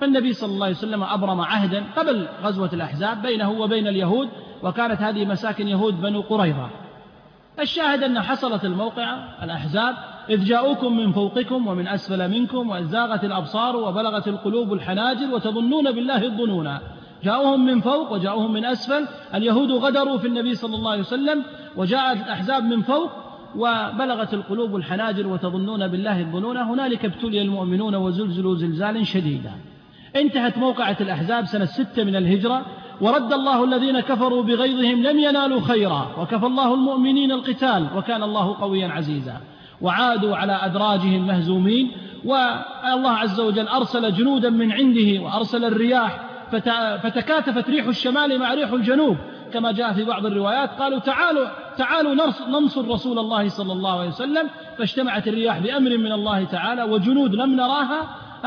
فالنبي صلى الله عليه وسلم أبرم عهدا قبل غزوة الأحزاب بينه وبين اليهود، وكانت هذه مساكن يهود بنو قريظة. الشاهد أن حصلت الموقعة الأحزاب إذ جاءوكم من فوقكم ومن أسفل منكم وإذ زاغت الأبصار وبلغت القلوب الحناجر وتظنون بالله الظنونا. جاءوهم من فوق وجاءوهم من أسفل، اليهود غدروا في النبي صلى الله عليه وسلم، وجاءت الأحزاب من فوق وبلغت القلوب الحناجر وتظنون بالله الظنونا. هنالك ابتلي المؤمنون وزلزلوا زلزالا شديدا. انتهت موقعة الأحزاب سنة ستة من الهجرة، ورد الله الذين كفروا بغيظهم لم ينالوا خيرا، وكفى الله المؤمنين القتال وكان الله قويا عزيزا. وعادوا على أدراجهم مهزومين، والله عز وجل أرسل جنودا من عنده وأرسل الرياح فتكاتفت ريح الشمال مع ريح الجنوب، كما جاء في بعض الروايات قالوا تعالوا تعالوا ننصر رسول الله صلى الله عليه وسلم، فاجتمعت الرياح بأمر من الله تعالى وجنود لم نراها،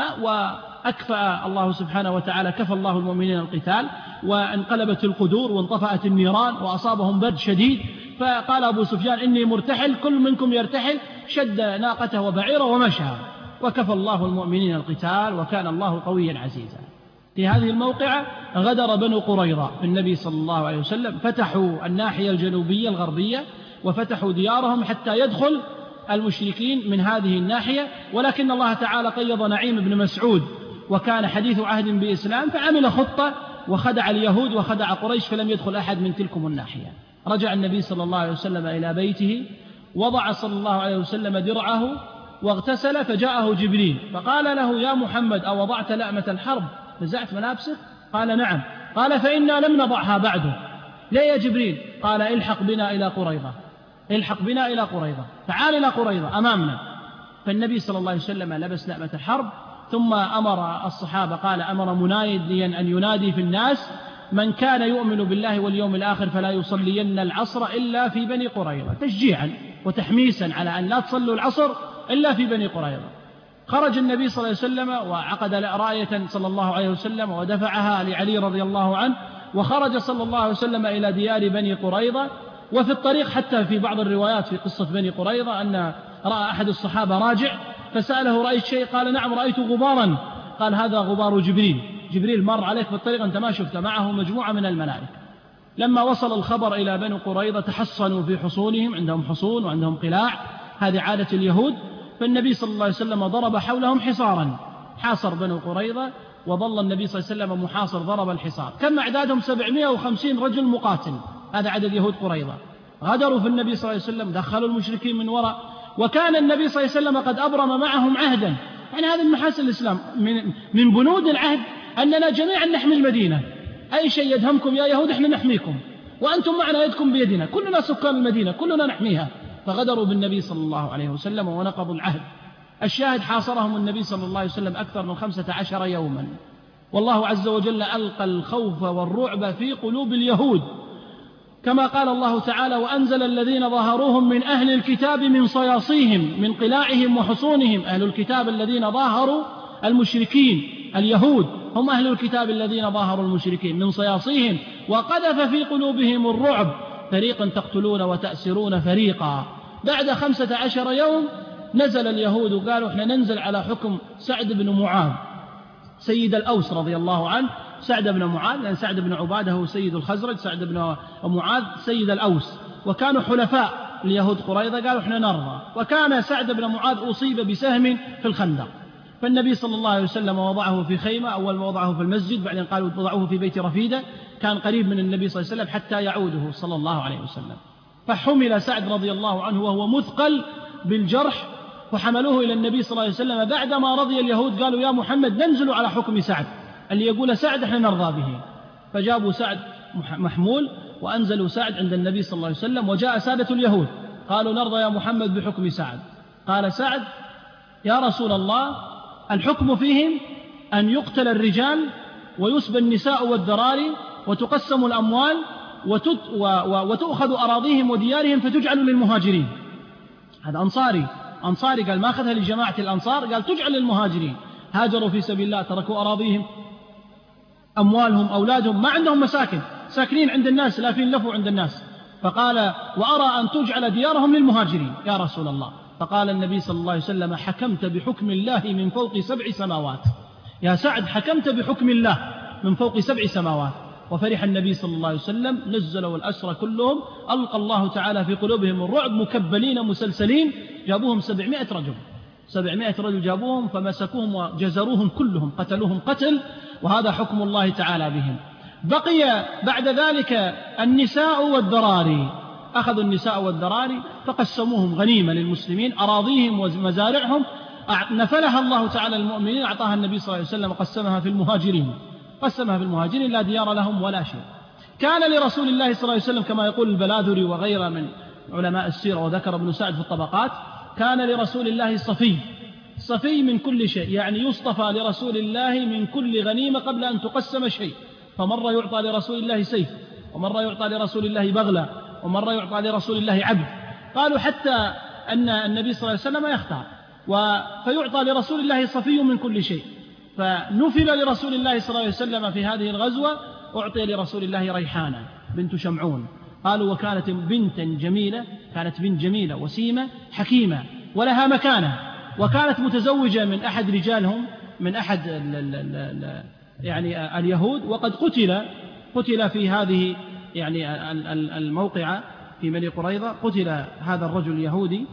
وأكفأ الله سبحانه وتعالى كفى الله المؤمنين القتال، وانقلبت القدور وانطفأت النيران وأصابهم برد شديد. فقال أبو سفيان إني مرتحل، كل منكم يرتحل، شد ناقته وبعيره ومشى، وكفى الله المؤمنين القتال وكان الله قويا عزيزا. في هذه الموقعة غدر بنو قريظة بالنبي صلى الله عليه وسلم، فتحوا الناحية الجنوبية الغربية وفتحوا ديارهم حتى يدخل المشركين من هذه الناحية، ولكن الله تعالى قيض نعيم بن مسعود وكان حديث عهد بإسلام، فعمل خطة وخدع اليهود وخدع قريش، فلم يدخل أحد من تلكم الناحية. رجع النبي صلى الله عليه وسلم إلى بيته، وضع صلى الله عليه وسلم درعه واغتسل، فجاءه جبريل فقال له يا محمد أوضعت لأمة الحرب، نزعت ملابسك؟ قال نعم. قال فإنا لم نضعها بعده. ليه يا جبريل؟ قال الحق بنا إلى قريظة، الحق بنا إلى قريظة، تعال إلى قريظة أمامنا. فالنبي صلى الله عليه وسلم لبس لأمة الحرب، ثم أمر الصحابة، قال أمر مناديا أن ينادي في الناس من كان يؤمن بالله واليوم الآخر فلا يصلين العصر إلا في بني قريظة، تشجيعا وتحميسا على أن لا تصلوا العصر إلا في بني قريظة. خرج النبي صلى الله عليه وسلم وعقد راية صلى الله عليه وسلم ودفعها لعلي رضي الله عنه، وخرج صلى الله عليه وسلم إلى ديار بني قريظة. وفي الطريق حتى في بعض الروايات في قصة بني قريظة أن رأى أحد الصحابة راجع فسأله رأيت شيء؟ قال نعم رأيت غبارا. قال هذا غبار جبريل، جبريل مر عليك في الطريق أنت ما شفت، معه مجموعة من الملائكة. لما وصل الخبر إلى بني قريظة تحصنوا في حصونهم، عندهم حصون وعندهم قلاع، هذه عادة اليهود. فالنبي صلى الله عليه وسلم ضرب حولهم حصارا، حاصر بنو قريظة، وظل النبي صلى الله عليه وسلم محاصر ضرب الحصار. كم أعدادهم؟ سبعمائة وخمسين رجل مقاتل، هذا عدد يهود قريظة. غدروا في النبي صلى الله عليه وسلم، دخلوا المشركين من وراء، وكان النبي صلى الله عليه وسلم قد أبرم معهم عهدا. يعني هذا من محاسن الإسلام، من, من بنود العهد أننا جميعا نحمي المدينة، أي شيء يدهمكم يا يهود احنا نحميكم، وأنتم معنا يدكم بيدنا، كلنا سكان المدينة كلنا نحميها. فغدروا بالنبي صلى الله عليه وسلم ونقضوا العهد. الشاهد حاصرهم النبي صلى الله عليه وسلم أكثر من خمسة عشر يوما، والله عز وجل ألقى الخوف والرعب في قلوب اليهود، كما قال الله تعالى وأنزل الذين ظاهروهم من أهل الكتاب من صياصيهم من قلاعهم وحصونهم. أهل الكتاب الذين ظاهروا المشركين، اليهود هم أهل الكتاب الذين ظاهروا المشركين من صياصيهم، وقذف في قلوبهم الرعب، فريقا تقتلون وتأسرون فريقا. بعد خمسة عشر يوم نزل اليهود وقالوا احنا ننزل على حكم سعد بن معاذ سيد الأوس رضي الله عنه. سعد بن معاذ لأن سعد بن عبادة هو سيد الخزرج، سعد بن معاذ سيد الأوس، وكانوا حلفاء اليهود قريظة، قالوا احنا نرضى. وكان سعد بن معاذ أصيب بسهم في الخندق، فالنبي صلى الله عليه وسلم وضعه في خيمة، أول ما وضعه في المسجد، بعدين قالوا وضعوه في بيت رفيدة، كان قريب من النبي صلى الله عليه وسلم حتى يعوده صلى الله عليه وسلم. فحمل سعد رضي الله عنه وهو مثقل بالجرح، وحملوه إلى النبي صلى الله عليه وسلم. بعدما رضي اليهود قالوا يا محمد ننزل على حكم سعد، اللي يقول سعد احنا نرضى به. فجابوا سعد محمول وأنزلوا سعد عند النبي صلى الله عليه وسلم. وجاء سادة اليهود قالوا نرضى يا محمد بحكم سعد. قال سعد يا رسول الله الحكم فيهم أن يقتل الرجال ويسبى النساء والذراري وتقسم الأموال وتؤخذ أراضيهم وديارهم فتجعل للمهاجرين. هذا أنصاري أنصاري قال ما أخذها لجماعة الأنصار، قال تجعل للمهاجرين، هاجروا في سبيل الله، تركوا أراضيهم أموالهم أولادهم، ما عندهم مساكن، ساكنين عند الناس، لافين لفوا عند الناس. فقال وأرى أن تجعل ديارهم للمهاجرين يا رسول الله. فقال النبي صلى الله عليه وسلم حكمت بحكم الله من فوق سبع سماوات، يا سعد حكمت بحكم الله من فوق سبع سماوات. وفرح النبي صلى الله عليه وسلم، نزلوا الأسرى كلهم، ألقى الله تعالى في قلوبهم الرعب، مكبلين مسلسلين، جابوهم سبعمائة رجل سبعمائة رجل جابوهم فمسكوهم وجزروهم كلهم، قتلوهم قتل، وهذا حكم الله تعالى بهم. بقي بعد ذلك النساء والذراري، أخذوا النساء والذراري فقسموهم غنيمة للمسلمين، أراضيهم ومزارعهم نفلها الله تعالى للمؤمنين، أعطاها النبي صلى الله عليه وسلم وقسمها في المهاجرين قسمها في المهاجرين لا ديار لهم ولا شيء. كان لرسول الله صلى الله عليه وسلم كما يقول البلاذري وغيره من علماء السيرة، وذكر ابن سعد في الطبقات، كان لرسول الله صفي صفي من كل شيء، يعني يصطفى لرسول الله من كل غنيمة قبل أن تقسم شيء، فمرة يعطى لرسول الله سيف، ومرة يعطى لرسول الله بغلة، ومرة يعطى لرسول الله عبد. قالوا حتى أن النبي صلى الله عليه وسلم يختار، فيعطى لرسول الله صفي من كل شيء. فنفل لرسول الله صلى الله عليه وسلم في هذه الغزوة، أعطي لرسول الله ريحانة بنت شمعون. قالوا وكانت بنتا جميلة، كانت بنت جميلة وسيمة حكيمة ولها مكانة، وكانت متزوجة من أحد رجالهم، من أحد ال ال ال يعني اليهود، وقد قتل قتل في هذه يعني الموقعة في بني قريظة، قتل هذا الرجل اليهودي،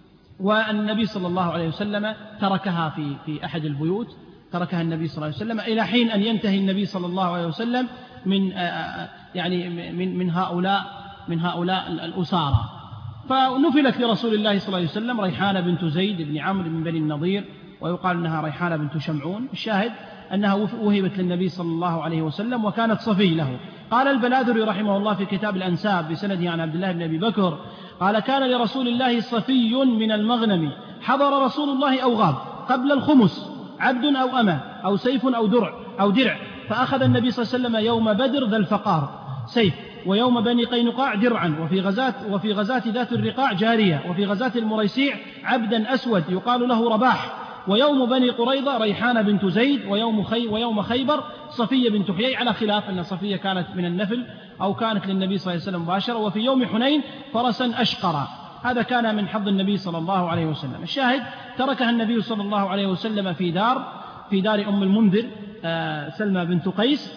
والنبي صلى الله عليه وسلم تركها في في أحد البيوت، تركها النبي صلى الله عليه وسلم إلى حين أن ينتهي النبي صلى الله عليه وسلم من يعني من من هؤلاء من هؤلاء الأسارى. فنفلت لرسول الله صلى الله عليه وسلم ريحانة بنت زيد بن عمرو بن بني النضير، ويقال أنها ريحانة بنت شمعون. الشاهد أنها وهبت للنبي صلى الله عليه وسلم، وكانت صفي له. قال البلاذري رحمه الله في كتاب الأنساب بسنده عن عبد الله بن أبي بكر قال كان لرسول الله صفي من المغنم، حضر رسول الله أو غاب قبل الخمس، عبد أو أمة أو سيف أو درع أو درع، فأخذ النبي صلى الله عليه وسلم يوم بدر ذا الفقار سيف، ويوم بني قينقاع درعا، وفي غزاة وفي غزاة ذات الرقاع جارية، وفي غزاة المريسيع عبدا أسود يقال له رباح، ويوم بني قريظة ريحانة بنت زيد، ويوم خي ويوم خيبر صفية بنت حيي، على خلاف أن صفية كانت من النفل أو كانت للنبي صلى الله عليه وسلم مباشرة. وفي يوم حنين فرسا أشقرا، هذا كان من حظ النبي صلى الله عليه وسلم. الشاهد تركها النبي صلى الله عليه وسلم في دار في دار أم المنذر سلمى بنت قيس،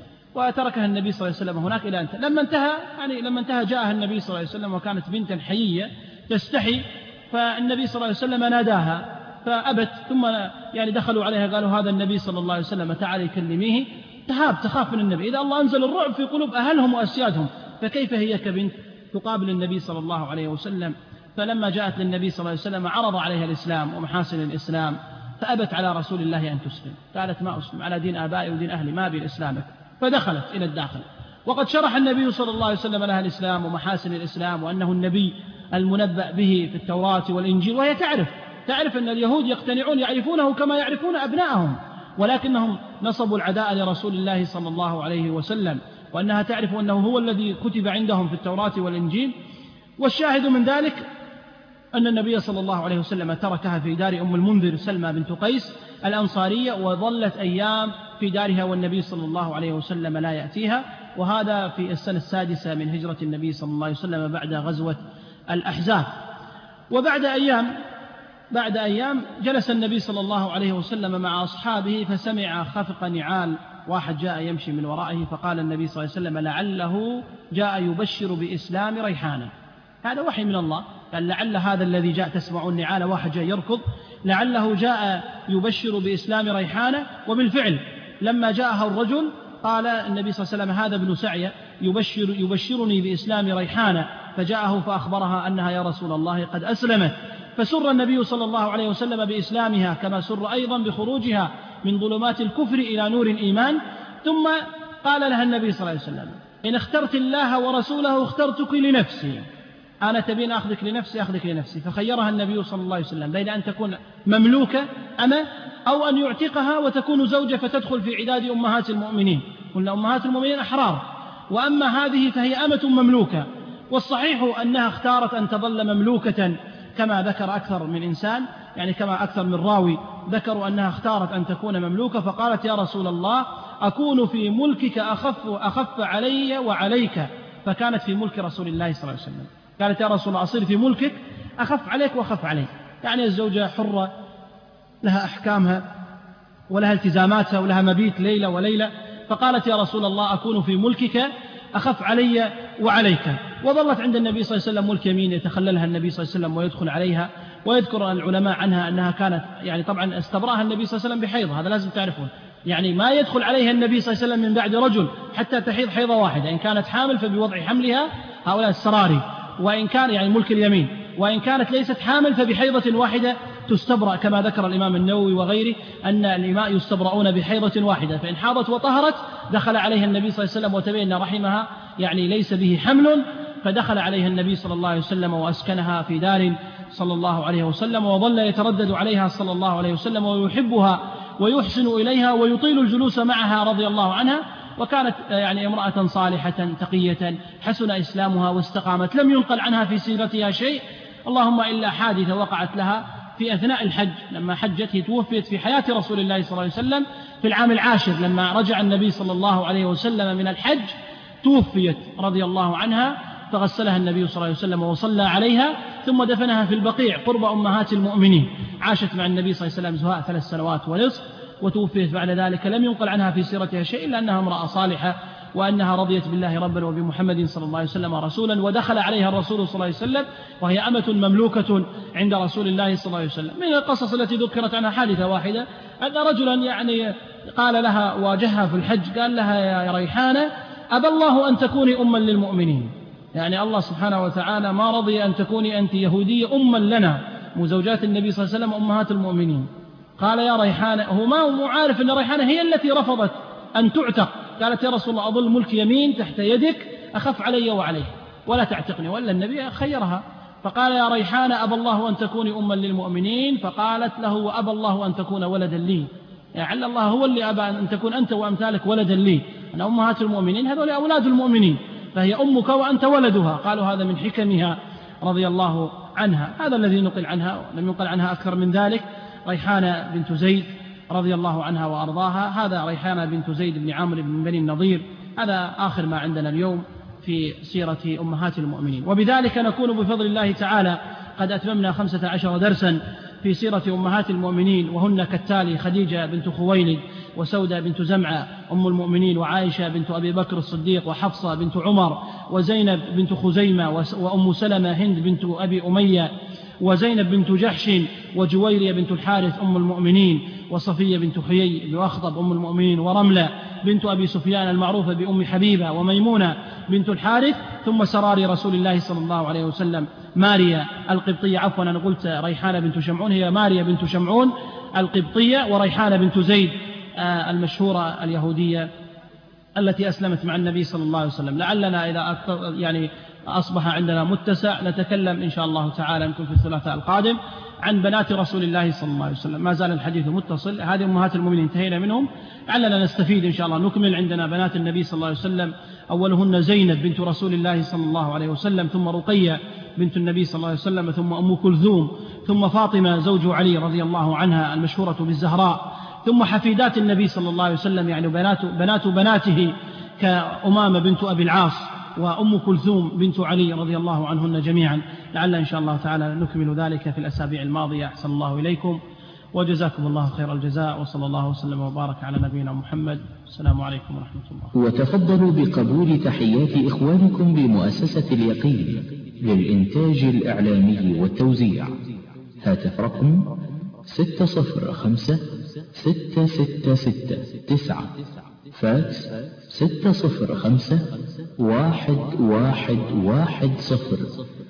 وتركها النبي صلى الله عليه وسلم هناك إلى أن لما انتهى يعني لما انتهى جاءها النبي صلى الله عليه وسلم، وكانت بنتا حيية تستحي، فالنبي صلى الله عليه وسلم ناداها فأبت، ثم يعني دخلوا عليها قالوا هذا النبي صلى الله عليه وسلم تعالي كلميه، تهاب تخاف من النبي. إذا الله أنزل الرعب في قلوب أهلهم وأسيادهم، فكيف هي كبنت تقابل النبي صلى الله عليه وسلم؟ فلما جاءت للنبي صلى الله عليه وسلم عرض عليها الإسلام ومحاسن الإسلام، فأبت على رسول الله أن تسلم، قالت ما أسلم، على دين آبائي ودين أهلي، ما بين إسلامك. فدخلت إلى الداخل، وقد شرح النبي صلى الله عليه وسلم لها الإسلام ومحاسن الإسلام، وأنه النبي المنبأ به في التوراة والإنجيل، وهي تعرف تعرف أن اليهود يقتنعون يعرفونه كما يعرفون أبنائهم، ولكنهم نصبوا العداء لرسول الله صلى الله عليه وسلم، وأنها تعرف أنه هو الذي كتب عندهم في التوراة والإنجيل. والشاهد من ذلك أن النبي صلى الله عليه وسلم تركها في دار أم المنذر سلمى بنت قيس الأنصارية، وظلت أيام في دارها والنبي صلى الله عليه وسلم لا يأتيها، وهذا في السنة السادسة من هجرة النبي صلى الله عليه وسلم بعد غزوة الأحزاب. وبعد أيام بعد أيام جلس النبي صلى الله عليه وسلم مع أصحابه، فسمع خفق نعال، واحد جاء يمشي من ورائه، فقال النبي صلى الله عليه وسلم لعله جاء يبشر بإسلام ريحانة. هذا وحي من الله، قال لعل هذا الذي جاء تسمعون نعال، واحد جاء يركض، لعله جاء يبشر بإسلام ريحانة. وبالفعل لما جاءها الرجل قال النبي صلى الله عليه وسلم هذا ابن سعية يبشر يبشرني بإسلام ريحانة، فجاءه فأخبرها أنها يا رسول الله قد أسلمت، فسر النبي صلى الله عليه وسلم بإسلامها، كما سر أيضا بخروجها من ظلمات الكفر إلى نور الإيمان. ثم قال لها النبي صلى الله عليه وسلم إن اخترت الله ورسوله اخترتك لنفسي، أنا تبين أخذك لنفسي أخذك لنفسي. فخيرها النبي صلى الله عليه وسلم بين أن تكون مملوكة أما أو أن يعتقها وتكون زوجة فتدخل في عداد أمهات المؤمنين، قلنا أمهات المؤمنين أحرار، وأما هذه فهي أمة مملوكة. والصحيح أنها اختارت أن تظل مملوكة، كما ذكر أكثر من إنسان، يعني كما أكثر من راوي ذكروا أنها اختارت أن تكون مملوكة. فقالت يا رسول الله أكون في ملكك أخف أخف علي وعليك، فكانت في ملك رسول الله صلى الله عليه وسلم. قالت يا رسول الله أصير في ملكك أخف عليك وأخف علي، يعني الزوجة حرة لها أحكامها ولها التزاماتها ولها مبيت ليلة وليلة، فقالت يا رسول الله أكون في ملكك أخف علي وعليك. وظلت عند النبي صلى الله عليه وسلم ملك يمين يتخللها النبي صلى الله عليه وسلم ويدخل عليها. ويذكر العلماء عنها أنها كانت يعني طبعا استبرأها النبي صلى الله عليه وسلم بحيض، هذا لازم تعرفون، يعني ما يدخل عليها النبي صلى الله عليه وسلم من بعد رجل حتى تحيض حيضة واحدة، إن كانت حامل فبوضع حملها هؤلاء السراري، وإن كان يعني ملك اليمين، وإن كانت ليست حامل فبحيضة واحدة تستبرأ، كما ذكر الإمام النووي وغيره أن الإماء يستبرؤون بحيضة واحدة، فإن حاضت وطهرت دخل عليها النبي صلى الله عليه وسلم وتبين رحمها يعني ليس به حمل، فدخل عليها النبي صلى الله عليه وسلم وأسكنها في دار صلى الله عليه وسلم، وظل يتردد عليها صلى الله عليه وسلم ويحبها ويحسن إليها ويطيل الجلوس معها رضي الله عنها. وكانت يعني امرأة صالحة تقية حسن إسلامها واستقامت، لم ينقل عنها في سيرتها شيء، اللهم إلا حادثة وقعت لها في أثناء الحج لما حجت، هي توفيت في حياة رسول الله صلى الله عليه وسلم في العام العاشر لما رجع النبي صلى الله عليه وسلم من الحج، توفيت رضي الله عنها، فغسلها النبي صلى الله عليه وسلم وصلى عليها ثم دفنها في البقيع قرب أمهات المؤمنين. عاشت مع النبي صلى الله عليه وسلم زهاء ثلاث سنوات ونصف وتوفيت بعد ذلك، لم ينقل عنها في سيرتها شيء إلا أنها امرأة صالحة وأنها رضيت بالله ربا وبمحمد صلى الله عليه وسلم رسولا، ودخل عليها الرسول صلى الله عليه وسلم وهي أمة مملوكة عند رسول الله صلى الله عليه وسلم. من القصص التي ذكرت عنها حادثة واحدة أن رجلا يعني قال لها واجهها في الحج قال لها يا ريحانة أبى الله أن تكوني أما للمؤمنين، يعني الله سبحانه وتعالى ما رضي أن تكوني أنت يهودية أما لنا، وزوجات النبي صلى الله عليه وسلم أمهات المؤمنين. قال يا ريحانة، هو ما هو عارف أن ريحانة هي التي رفضت أن تعتق، قالت يا رسول الله أظل ملك يمين تحت يدك أخف علي وعليه ولا تعتقني، ولا النبي خيرها. فقال يا ريحانة أبى الله أن تكوني أما للمؤمنين، فقالت له وأبى الله أن تكون ولدا لي، يعني الله هو اللي أبى أن تكون أنت وأمثالك ولدا لي، أن أمهات المؤمنين هذول أولاد المؤمنين، فهي أمك وأنت ولدها. قالوا هذا من حكمها رضي الله عنها. هذا الذي نقل عنها، لم ينقل عنها أكثر من ذلك. ريحانة بنت زيد رضي الله عنها وأرضاها، هذا ريحانة بنت زيد بن عمرو بن بني النضير، هذا آخر ما عندنا اليوم في سيرة أمهات المؤمنين. وبذلك نكون بفضل الله تعالى قد أتممنا خمسة عشر درسا في سيرة أمهات المؤمنين، وهن كالتالي: خديجة بنت خويلد، وسودة بنت زمعة أم المؤمنين، وعائشة بنت أبي بكر الصديق، وحفصة بنت عمر، وزينب بنت خزيمة، وأم سلمة هند بنت أبي أمية، وزينب بنت جحش، وجويرية بنت الحارث أم المؤمنين، وصفية بنت حيي بن أخطب أم المؤمنين، ورملة بنت أبي سفيان المعروفة بأم حبيبة، وميمونة بنت الحارث، ثم سرار رسول الله صلى الله عليه وسلم ماريا القبطية، عفوا أنا قلت ريحانة بنت شمعون، هي ماريا بنت شمعون القبطية، وريحانة بنت زيد المشهورة اليهودية التي أسلمت مع النبي صلى الله عليه وسلم. لعلنا إذا يعني أصبح عندنا متسع نتكلم إن شاء الله تعالى يمكن في الثلاثاء القادم عن بنات رسول الله صلى الله عليه وسلم، ما زال الحديث متصل. هذه أمهات المؤمنين انتهينا منهم، لعلنا نستفيد إن شاء الله. نكمل عندنا بنات النبي صلى الله عليه وسلم، أولهن زينب بنت رسول الله صلى الله عليه وسلم، ثم رقية بنت النبي صلى الله عليه وسلم، ثم أم كلثوم، ثم فاطمة زوج علي رضي الله عنها المشهورة بالزهراء، ثم حفيدات النبي صلى الله عليه وسلم يعني بنات بنات بناته كأمامة بنت أبي العاص وأم كلثوم بنت علي رضي الله عنهن جميعا. لعل إن شاء الله تعالى نكمل ذلك في الأسابيع الماضية. أحسن الله إليكم وجزاكم الله خير الجزاء، وصلى الله وسلم وبارك على نبينا محمد. السلام عليكم ورحمة الله. وتفضلوا بقبول تحيات إخوانكم بمؤسسة اليقين للإنتاج الإعلامي والتوزيع. هاتف رقم ستة صفر خمسة ستة ستة ستة تسعة، فاكس ستة صفر خمسة واحد واحد واحد صفر